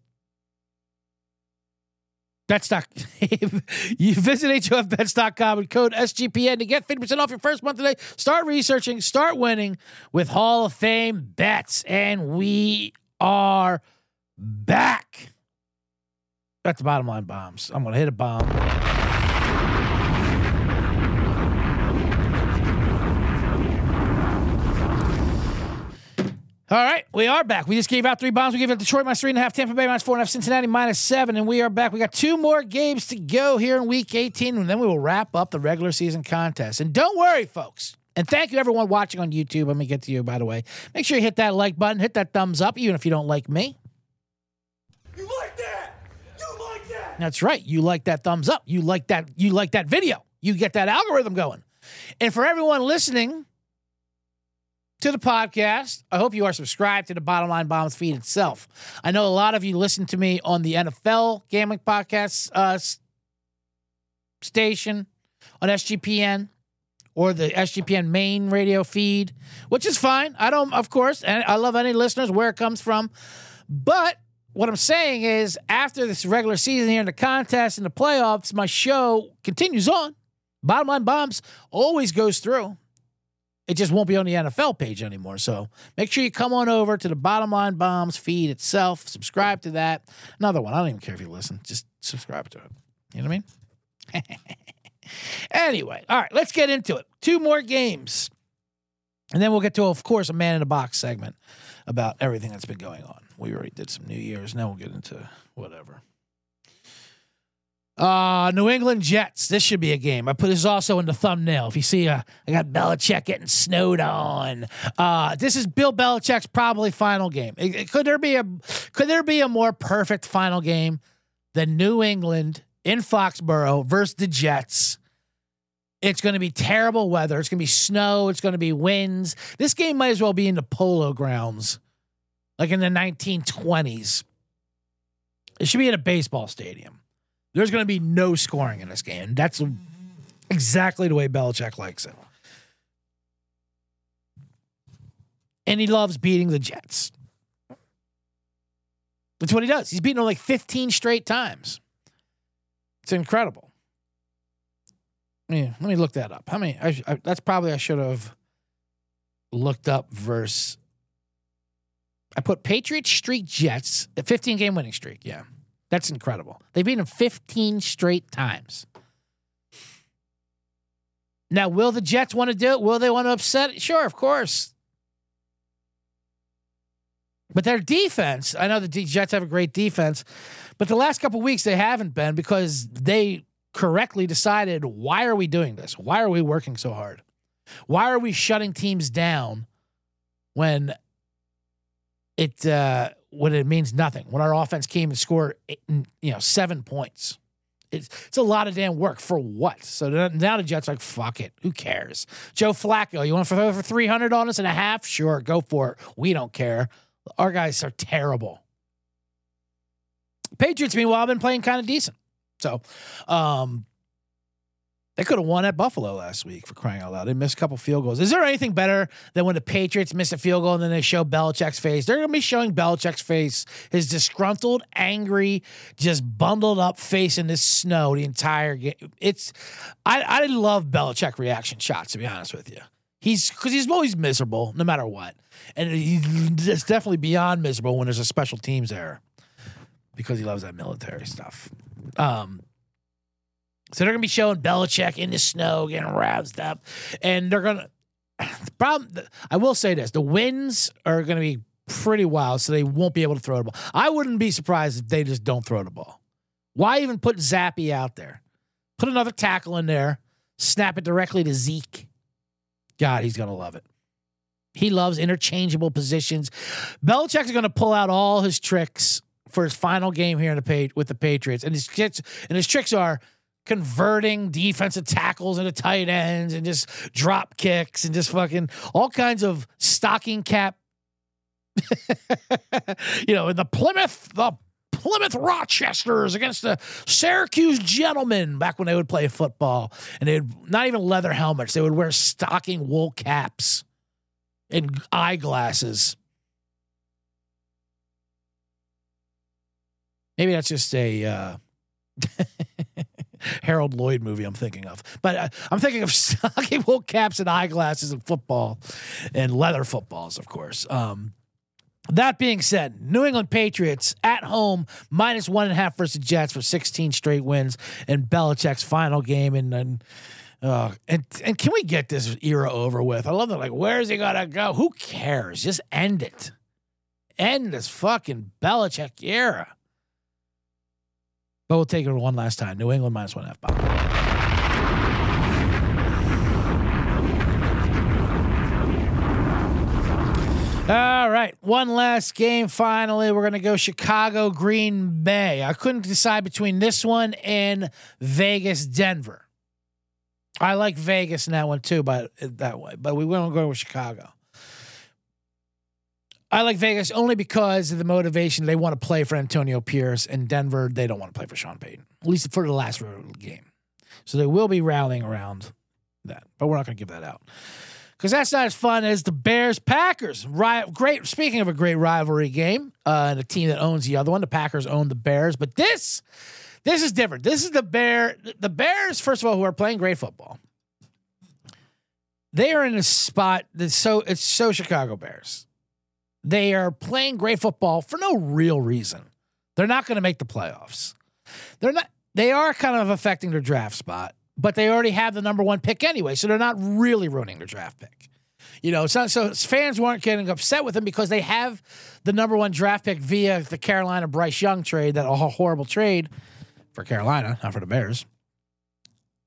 that's not, you visit H O F Bets dot com with code S G P N to get fifty percent off your first month today. Start researching, start winning with Hall of Fame Bets. And we are back. That's the bottom line bombs. I'm going to hit a bomb. All right, we are back. We just gave out three bombs. We gave out Detroit minus three and a half, Tampa Bay minus four and a half, Cincinnati minus seven, and we are back. We got two more games to go here in week eighteen, and then we will wrap up the regular season contest. And don't worry, folks. And thank you, everyone watching on YouTube. Let me get to you, by the way. Make sure you hit that like button, hit that thumbs up, even if you don't like me. You like that? You like that? That's right. You like that thumbs up. You like that. You like that video. You get that algorithm going. And for everyone listening to the podcast, I hope you are subscribed to the Bottom Line Bombs feed itself. I know a lot of you listen to me on the N F L Gambling Podcast uh, station on S G P N or the S G P N main radio feed, which is fine. I don't, of course, and I love any listeners where it comes from. But what I'm saying is, after this regular season here in the contest and the playoffs, my show continues on. Bottom Line Bombs always goes through. It just won't be on the N F L page anymore. So make sure you come on over to the Bottom Line Bombs feed itself. Subscribe to that. Another one. I don't even care if you listen. Just subscribe to it. You know what I mean? Anyway. All right. Let's get into it. Two more games. And then we'll get to, of course, a man in the box segment about everything that's been going on. We already did some New Year's. Now we'll get into whatever. Uh, New England Jets. This should be a game. I put this also in the thumbnail. If you see, uh, I got Belichick getting snowed on. Uh, this is Bill Belichick's probably final game. It, it, could there be a could there be a more perfect final game than New England in Foxborough versus the Jets? It's going to be terrible weather. It's going to be snow. It's going to be winds. This game might as well be in the Polo Grounds, like in the nineteen twenties. It should be at a baseball stadium. There's going to be no scoring in this game. That's exactly the way Belichick likes it. And he loves beating the Jets. That's what he does. He's beaten them like fifteen straight times. It's incredible. Yeah, let me look that up. How many? I, I, that's probably I should have looked up versus. I put Patriots streak Jets, a fifteen game winning streak. Yeah, that's incredible. They've beaten them fifteen straight times. Now, will the Jets want to do it? Will they want to upset it? Sure, of course. But their defense, I know the Jets have a great defense, but the last couple of weeks they haven't been because they correctly decided, why are we doing this? Why are we working so hard? Why are we shutting teams down when it uh, when it means nothing? When our offense came and scored, you know, seven points. It's, it's a lot of damn work for what? So now the Jets are like, fuck it. Who cares? Joe Flacco, you want to throw for three hundred on us and a half? Sure, go for it. We don't care. Our guys are terrible. Patriots, meanwhile, have been playing kind of decent. So, um, they could have won at Buffalo last week, for crying out loud. They missed a couple field goals. Is there anything better than when the Patriots miss a field goal and then they show Belichick's face? They're going to be showing Belichick's face, his disgruntled, angry, just bundled up face in this snow the entire game. It's, I, I love Belichick reaction shots, to be honest with you. He's, because he's always miserable, no matter what. And he's definitely beyond miserable when there's a special teams error because he loves that military stuff. Um, so they're going to be showing Belichick in the snow, getting roused up. And they're going to, the problem, I will say this, the winds are going to be pretty wild, so they won't be able to throw the ball. I wouldn't be surprised if they just don't throw the ball. Why even put Zappy out there? Put another tackle in there, snap it directly to Zeke. God, he's going to love it. He loves interchangeable positions. Belichick's going to pull out all his tricks for his final game here in the page with the Patriots. And his tricks, and his tricks are converting defensive tackles into tight ends and just drop kicks and just fucking all kinds of stocking cap. You know, in the Plymouth, the Plymouth Rochesters against the Syracuse Gentlemen back when they would play football. And they'd not even leather helmets. They would wear stocking wool caps and eyeglasses. Maybe that's just a uh, Harold Lloyd movie I'm thinking of. But uh, I'm thinking of stocking wool caps and eyeglasses and football and leather footballs, of course. Um, that being said, New England Patriots at home, minus one and a half versus Jets for sixteen straight wins in Belichick's final game. And and, uh, and and can we get this era over with? I love that. Like, where's he gonna go? Who cares? Just end it. End this fucking Belichick era. But we'll take it one last time. New England minus one and a half. All right. One last game. Finally, we're going to go Chicago, Green Bay. I couldn't decide between this one and Vegas, Denver. I like Vegas in that one too, but that way, but we won't go with Chicago. I like Vegas only because of the motivation. They want to play for Antonio Pierce, and Denver, they don't want to play for Sean Payton, at least for the last game. So they will be rallying around that, but we're not going to give that out because that's not as fun as the Bears Packers. Ri- great. Speaking of a great rivalry game, uh, and a team that owns the other one, the Packers own the Bears, but this, this is different. This is the Bear, the Bears, first of all, who are playing great football. They are in a spot that's so, it's so Chicago Bears. They are playing great football for no real reason. They're not going to make the playoffs. They're not, they are kind of affecting their draft spot, but they already have the number one pick anyway. So they're not really ruining their draft pick. You know, so, so fans weren't getting upset with them because they have the number one draft pick via the Carolina Bryce Young trade, that a horrible trade for Carolina, not for the Bears.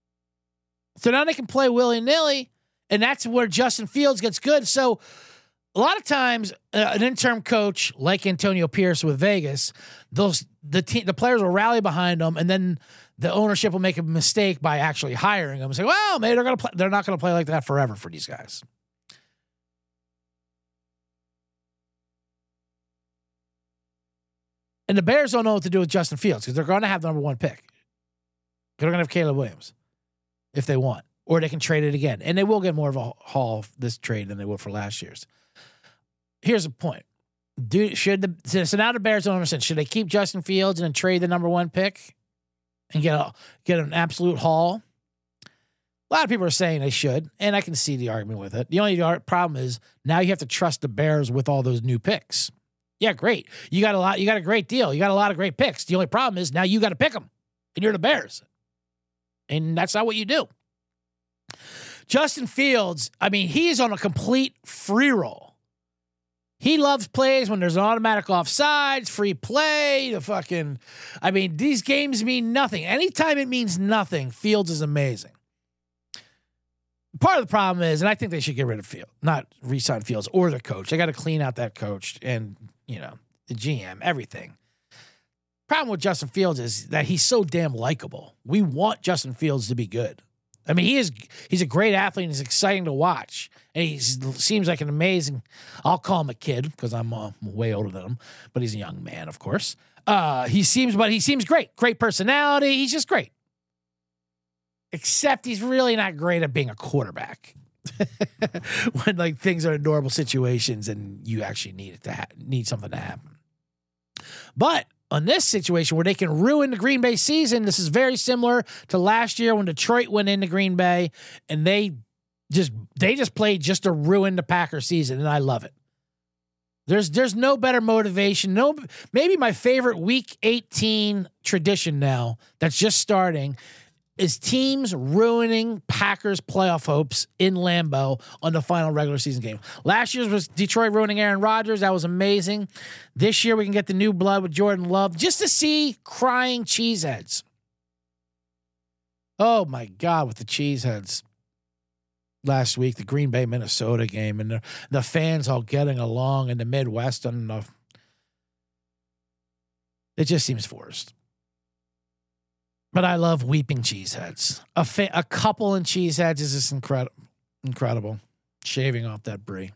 So now they can play willy nilly, and that's where Justin Fields gets good. So a lot of times uh, an interim coach like Antonio Pierce with Vegas, those the team, the players will rally behind them, and then the ownership will make a mistake by actually hiring them and say, well, maybe they're going to play. They're not going to play like that forever for these guys. And the Bears don't know what to do with Justin Fields because they're going to have the number one pick. They're going to have Caleb Williams if they want, or they can trade it again. And they will get more of a haul this trade than they will for last year's. Here's the point. Do, should the, so now the Bears don't understand. Should they keep Justin Fields and then trade the number one pick and get a, get an absolute haul? A lot of people are saying they should, and I can see the argument with it. The only problem is now you have to trust the Bears with all those new picks. Yeah, great. You got a lot. You got a great deal. You got a lot of great picks. The only problem is now you got to pick them, and you're the Bears, and that's not what you do. Justin Fields, I mean, he's on a complete free roll. He loves plays when there's an automatic offsides, free play, the fucking, I mean, these games mean nothing. Anytime it means nothing, Fields is amazing. Part of the problem is, and I think they should get rid of Fields, not re-sign Fields or the coach. They got to clean out that coach and, you know, the G M, everything. Problem with Justin Fields is that he's so damn likable. We want Justin Fields to be good. I mean, he is, he's a great athlete and he's exciting to watch. And he seems like an amazing, I'll call him a kid because I'm uh, way older than him, but he's a young man, of course. Uh, he seems, but he seems great. Great personality. He's just great. Except he's really not great at being a quarterback when like things are in normal situations and you actually need it to ha- need something to happen. But on this situation where they can ruin the Green Bay season, this is very similar to last year when Detroit went into Green Bay and they just they just played just to ruin the Packers season, and I love it. There's there's no better motivation. No, maybe my favorite Week eighteen tradition now that's just starting is teams ruining Packers playoff hopes in Lambeau on the final regular season game. Last year's was Detroit ruining Aaron Rodgers. That was amazing. This year we can get the new blood with Jordan Love just to see crying cheeseheads. Oh my God, with the cheeseheads. Last week, the Green Bay, Minnesota game, and the, the fans all getting along in the Midwest. And the, it just seems forced. But I love weeping cheeseheads. A fa- a couple in cheeseheads is just incredible. Incredible. Shaving off that brie.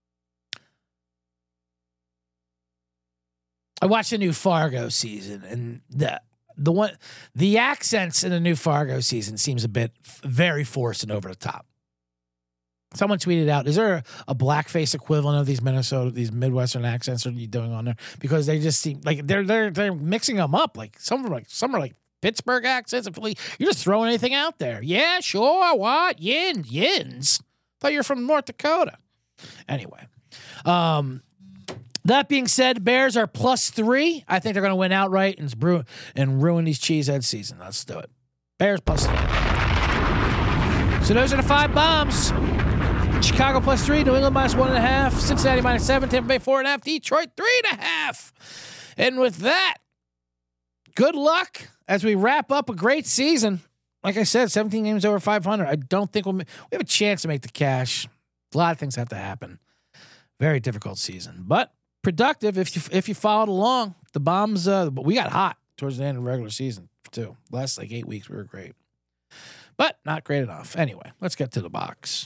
I watched the new Fargo season, and the the one the accents in the new Fargo season seems a bit very forced and over the top. Someone tweeted out, "Is there a, a blackface equivalent of these Minnesota, these Midwestern accents? Are you doing on there? Because they just seem like they're they're they're mixing them up. Like some are like some are like." Pittsburgh accents. You're just throwing anything out there. Yeah, sure. What? Yin, yins. Thought you were from North Dakota. Anyway, um, that being said, Bears are plus three. I think they're going to win outright and brew and ruin these cheesehead season. Let's do it. Bears plus three. So those are the five bombs. Chicago plus three, New England minus one and a half, Cincinnati minus seven, Tampa Bay four and a half, Detroit three and a half. And with that, good luck as we wrap up a great season. Like I said, seventeen games over five hundred. I don't think we'll, we have a chance to make the cash. A lot of things have to happen. Very difficult season, but productive if you if you followed along. The bombs, uh, we got hot towards the end of the regular season too. Last like eight weeks we were great, but not great enough. Anyway, let's get to the box.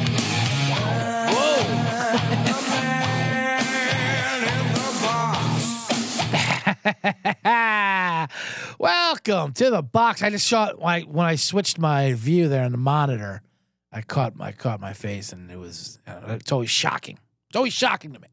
Welcome to the box. I just saw it when I, when I switched my view there on the monitor. I caught my caught my face, and it was uh, it's always shocking. It's always shocking to me.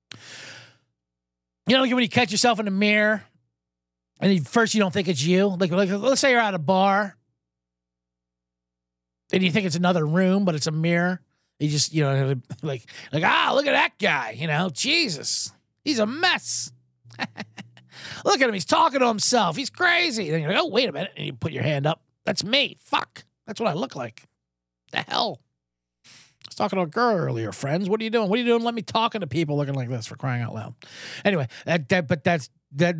You know, when you catch yourself in the mirror, and you, first you don't think it's you. Like, like let's say you're at a bar, and you think it's another room, but it's a mirror. You just you know like like ah look at that guy. You know, Jesus, he's a mess. Look at him. He's talking to himself. He's crazy. Then you're like, oh, wait a minute. And you put your hand up. That's me. Fuck. That's what I look like. The hell? I was talking to a girl earlier, friends. What are you doing? What are you doing? Let me talking to people looking like this, for crying out loud. Anyway, that, that but that's that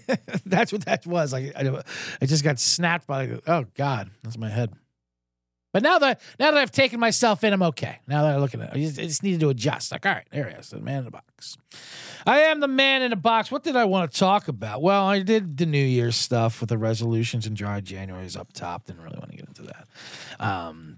that's what that was. Like I, I just got snapped by, oh God, that's my head. But now that now that I've taken myself in, I'm okay. Now that I'm looking at it, I just, I just needed to adjust. Like, all right, there he is, the man in the box. I am the man in the box. What did I want to talk about? Well, I did the New Year's stuff with the resolutions and dry January's up top. Didn't really want to get into that. Um,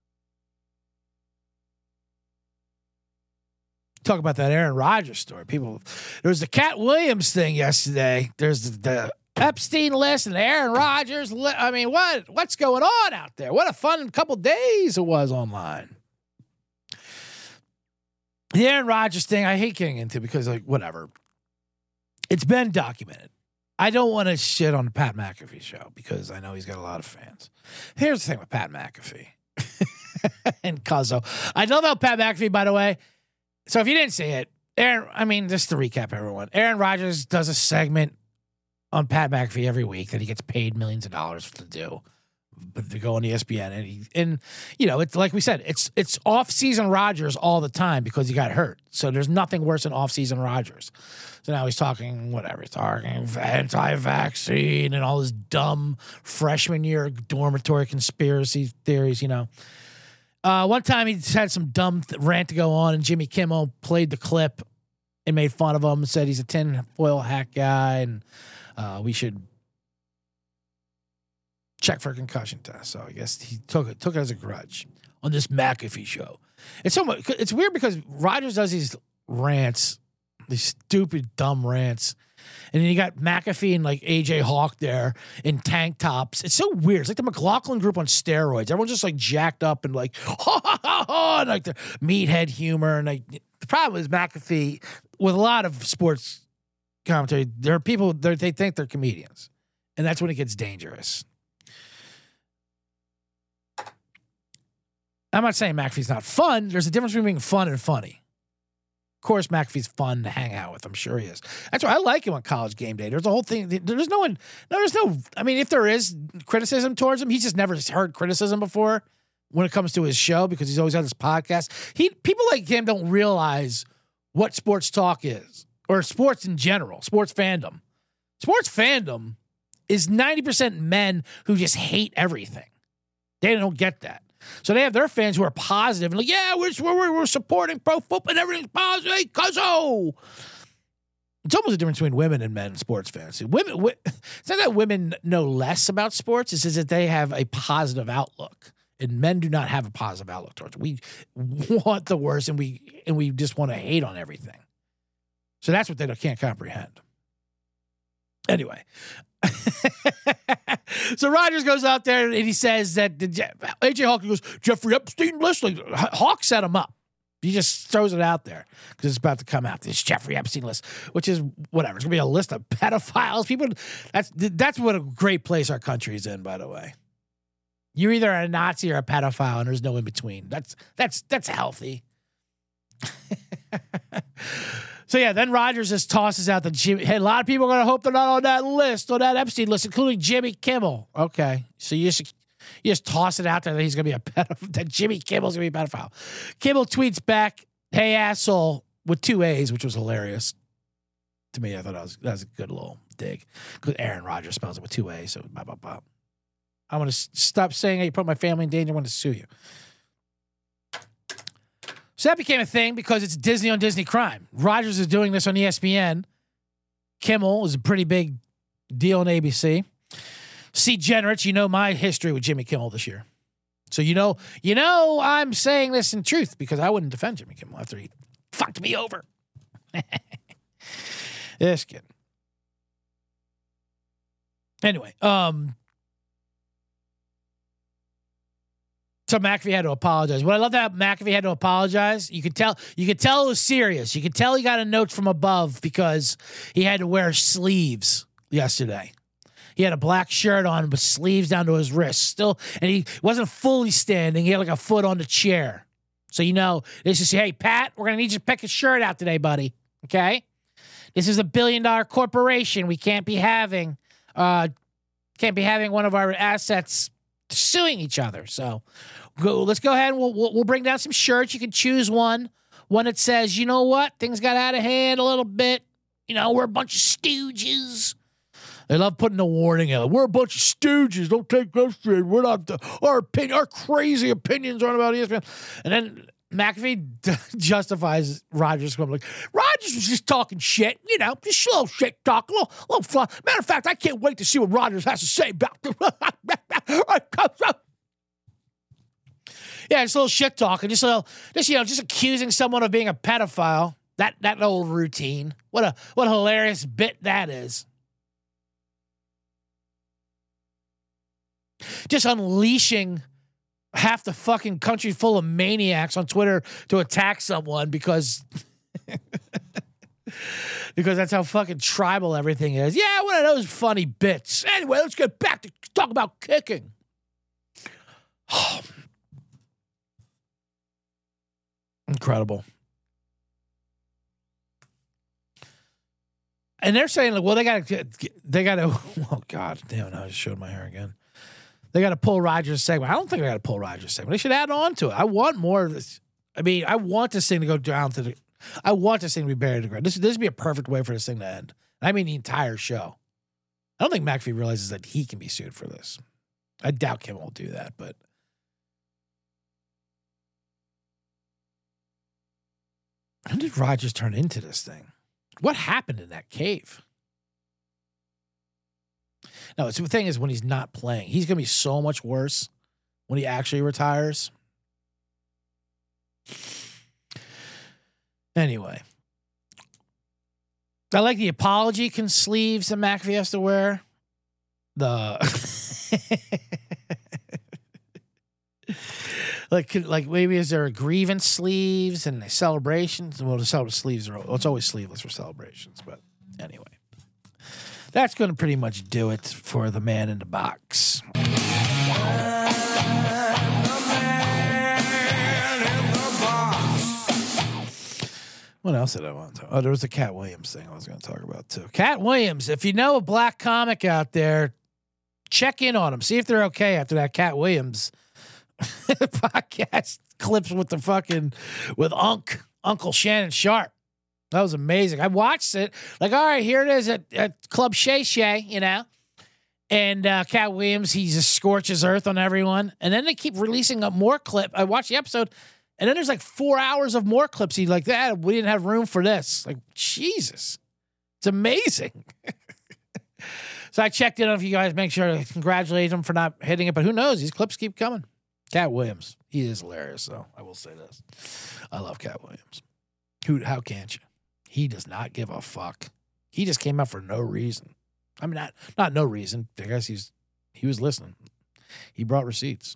talk about that Aaron Rodgers story. People, there was the Cat Williams thing yesterday. There's the, the Epstein list and Aaron Rodgers. Li- I mean, what what's going on out there? What a fun couple days it was online. The Aaron Rodgers thing, I hate getting into because, like, whatever. It's been documented. I don't want to shit on the Pat McAfee show because I know he's got a lot of fans. Here's the thing with Pat McAfee and Cuzzo. I love how Pat McAfee, by the way. So if you didn't see it, Aaron, I mean, just to recap everyone, Aaron Rodgers does a segment on Pat McAfee every week that he gets paid millions of dollars to do, but to go on E S P N. And, he, and you know, it's like we said, it's it's off-season Rodgers all the time because he got hurt. So there's nothing worse than off-season Rodgers. So now he's talking whatever. He's talking anti-vaccine and all this dumb freshman year dormitory conspiracy theories, you know. Uh, one time he just had some dumb th- rant to go on, and Jimmy Kimmel played the clip and made fun of him and said he's a tinfoil hat guy and uh, we should check for a concussion test. So I guess he took it took it as a grudge on this McAfee show. It's so much, it's weird because Rodgers does these rants, these stupid dumb rants, and then you got McAfee and like A J Hawk there in tank tops. It's so weird. It's like the McLaughlin group on steroids. Everyone's just like jacked up and like ha ha ha ha, and like the meathead humor. And like the problem is McAfee with a lot of sports commentary. There are people they think they're comedians, and that's when it gets dangerous. I'm not saying McAfee's not fun. There's a difference between being fun and funny. Of course, McAfee's fun to hang out with. I'm sure he is. That's why I like him on College Game Day. There's a whole thing. There's no one. No, there's no. I mean, if there is criticism towards him, he's just never heard criticism before when it comes to his show because he's always had this podcast. He people like him don't realize what sports talk is or sports in general, sports fandom. Sports fandom is ninety percent men who just hate everything. They don't get that. So they have their fans who are positive and like, yeah, we're we're, we're supporting pro football and everything's positive. Hey, cuzzo. It's almost a difference between women and men sports fans. Women, w- it's not that women know less about sports. It's just that they have a positive outlook, and men do not have a positive outlook towards it. We want the worst, and we and we just want to hate on everything. So that's what they can't comprehend. Anyway. So Rodgers goes out there and he says that the A J Hawk goes, Jeffrey Epstein list. Like, Hawk set him up. He just throws it out there because it's about to come out. This Jeffrey Epstein list, which is whatever. It's gonna be a list of pedophiles. People. That's that's what a great place our country is in. By the way, you're either a Nazi or a pedophile, and there's no in between. That's that's that's healthy. So, yeah, then Rodgers just tosses out the Jimmy. Hey, a lot of people are going to hope they're not on that list, on that Epstein list, including Jimmy Kimmel. Okay. So you just, you just toss it out there that he's going to be a pedophile, that Jimmy Kimmel's going to be a pedophile. Kimmel tweets back, hey, asshole, with two A's, which was hilarious. To me, I thought that was, that was a good little dig. Because Aaron Rodgers spells it with two A's, so blah, blah, blah. I want to stop saying, hey, you put my family in danger. I want to sue you. So that became a thing because it's Disney on Disney crime. Rodgers is doing this on E S P N. Kimmel is a pretty big deal on A B C. See, Generich, you know my history with Jimmy Kimmel this year. So you know, you know I'm saying this in truth because I wouldn't defend Jimmy Kimmel after he fucked me over. This kid. Anyway, um, so McAfee had to apologize. What I love that McAfee had to apologize. You could tell, you could tell it was serious. You could tell he got a note from above because he had to wear sleeves yesterday. He had a black shirt on with sleeves down to his wrists still, and he wasn't fully standing. He had like a foot on the chair. So, you know, they just say, hey, Pat, we're going to need you to pick a shirt out today, buddy. Okay? This is a billion dollar corporation. We can't be having, uh, can't be having one of our assets suing each other. So go, let's go ahead and we'll, we'll, we'll bring down some shirts. You can choose one, one that says, you know what? Things got out of hand a little bit. You know, we're a bunch of stooges. They love putting a warning out. We're a bunch of stooges. Don't take us straight. We're not the, our opinion. Our crazy opinions aren't about E S P N. And then McAfee justifies Rogers going like, Rogers was just talking shit, you know, just a little shit talk, a little, little fun. Matter of fact, I can't wait to see what Rogers has to say about the. Yeah, just a little shit talking, just a little, just you know, just accusing someone of being a pedophile. That that old routine. What a what a hilarious bit that is. Just unleashing half the fucking country full of maniacs on Twitter to attack someone because because that's how fucking tribal everything is. Yeah, one of those funny bits. Anyway, let's get back to talk about kicking. Incredible. And they're saying, like, well, they got to, they got to, oh, God damn, I just showed my hair again. They got to pull Rogers' segment. I don't think they got to pull Rogers' segment. They should add on to it. I want more of this. I mean, I want this thing to go down to the, I want this thing to be buried to the ground. This, this would be a perfect way for this thing to end. I mean, the entire show. I don't think McAfee realizes that he can be sued for this. I doubt Kim will do that, but. How did Rogers turn into this thing? What happened in that cave? No, the thing is, when he's not playing, he's going to be so much worse when he actually retires. Anyway. I like the apology con sleeves that McAfee has to wear. The like, like maybe is there a grievance sleeves and the celebrations? Well, the sleeves are well, it's always sleeveless for celebrations, but anyway, that's going to pretty much do it for the man in the box. What else did I want to talk? Oh, there was the Cat Williams thing I was going to talk about too. Cat Williams, if you know a black comic out there, check in on them. See if they're okay after that Cat Williams podcast clips with the fucking, with Unc, Uncle Shannon Sharp. That was amazing. I watched it. Like, all right, here it is at, at Club Shay Shay, you know. And uh, Cat Williams, he just scorches earth on everyone. And then they keep releasing up more clip. I watched the episode. And then there's like four hours of more clips. He's like, that we didn't have room for this. Like, Jesus. It's amazing. So I checked in on if you guys make sure to congratulate him for not hitting it. But who knows? These clips keep coming. Cat Williams. He is hilarious, though. I will say this. I love Cat Williams. Who? How can't you? He does not give a fuck. He just came out for no reason. I mean, not not no reason. I guess he's he was listening. He brought receipts.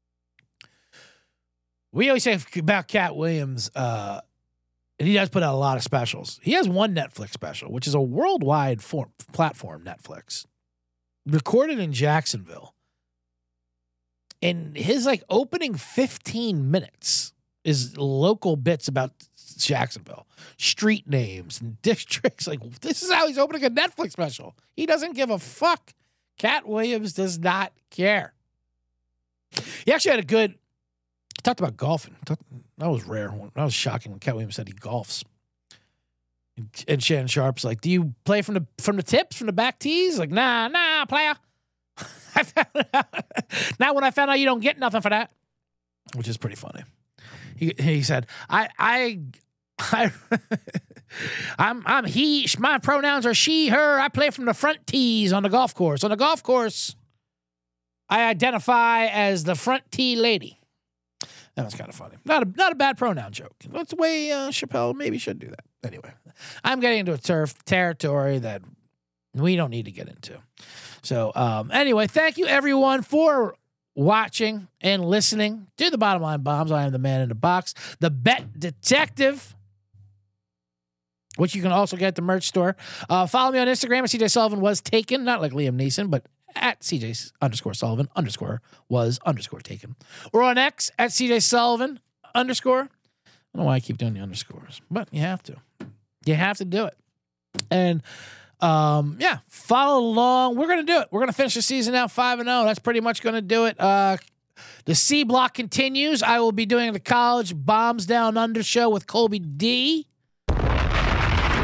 We always say about Cat Williams, uh, and he does put out a lot of specials. He has one Netflix special, which is a worldwide form, platform, Netflix, recorded in Jacksonville. And his like opening fifteen minutes is local bits about Jacksonville, street names and districts. Like, this is how he's opening a Netflix special. He doesn't give a fuck. Cat Williams does not care. He actually had a good. He talked about golfing. Talked, that was rare. That was shocking when Cat Williams said he golfs. And, and Shannon Sharp's like, "Do you play from the from the tips, from the back tees?" Like, nah, nah, player. I found out. Not when I found out you don't get nothing for that, which is pretty funny. He he said, "I I I I'm I'm he. My pronouns are she, her. I play from the front tees on the golf course. On the golf course, I identify as the front tee lady." That was kind of funny. Not a not a bad pronoun joke. That's the way uh, Chappelle maybe should do that. Anyway, I'm getting into a turf territory that we don't need to get into. So um, anyway, thank you everyone for watching and listening to the Bottom Line Bombs. I am the man in the box, the Bet Detective, which you can also get at the merch store. Uh, follow me on Instagram at C J Sullivan was taken, not like Liam Neeson, but at C J underscore Sullivan underscore was underscore taken. Or on X at C J Sullivan underscore. I don't know why I keep doing the underscores, but you have to. You have to do it. And um, yeah, follow along. We're going to do it. We're going to finish the season out five and oh. That's pretty much going to do it. Uh, the C block continues. I will be doing the college Bombs Down Under show with Colby D.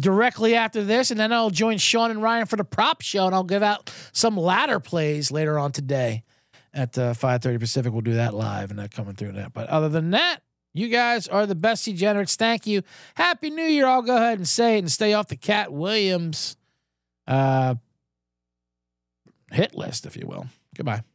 directly after this, and then I'll join Sean and Ryan for the prop show, and I'll give out some ladder plays later on today at uh, five thirty Pacific. We'll do that live, and that coming through that. But other than that, you guys are the best degenerates. Thank you. Happy New Year. I'll go ahead and say it and stay off the Cat Williams uh, hit list, if you will. Goodbye.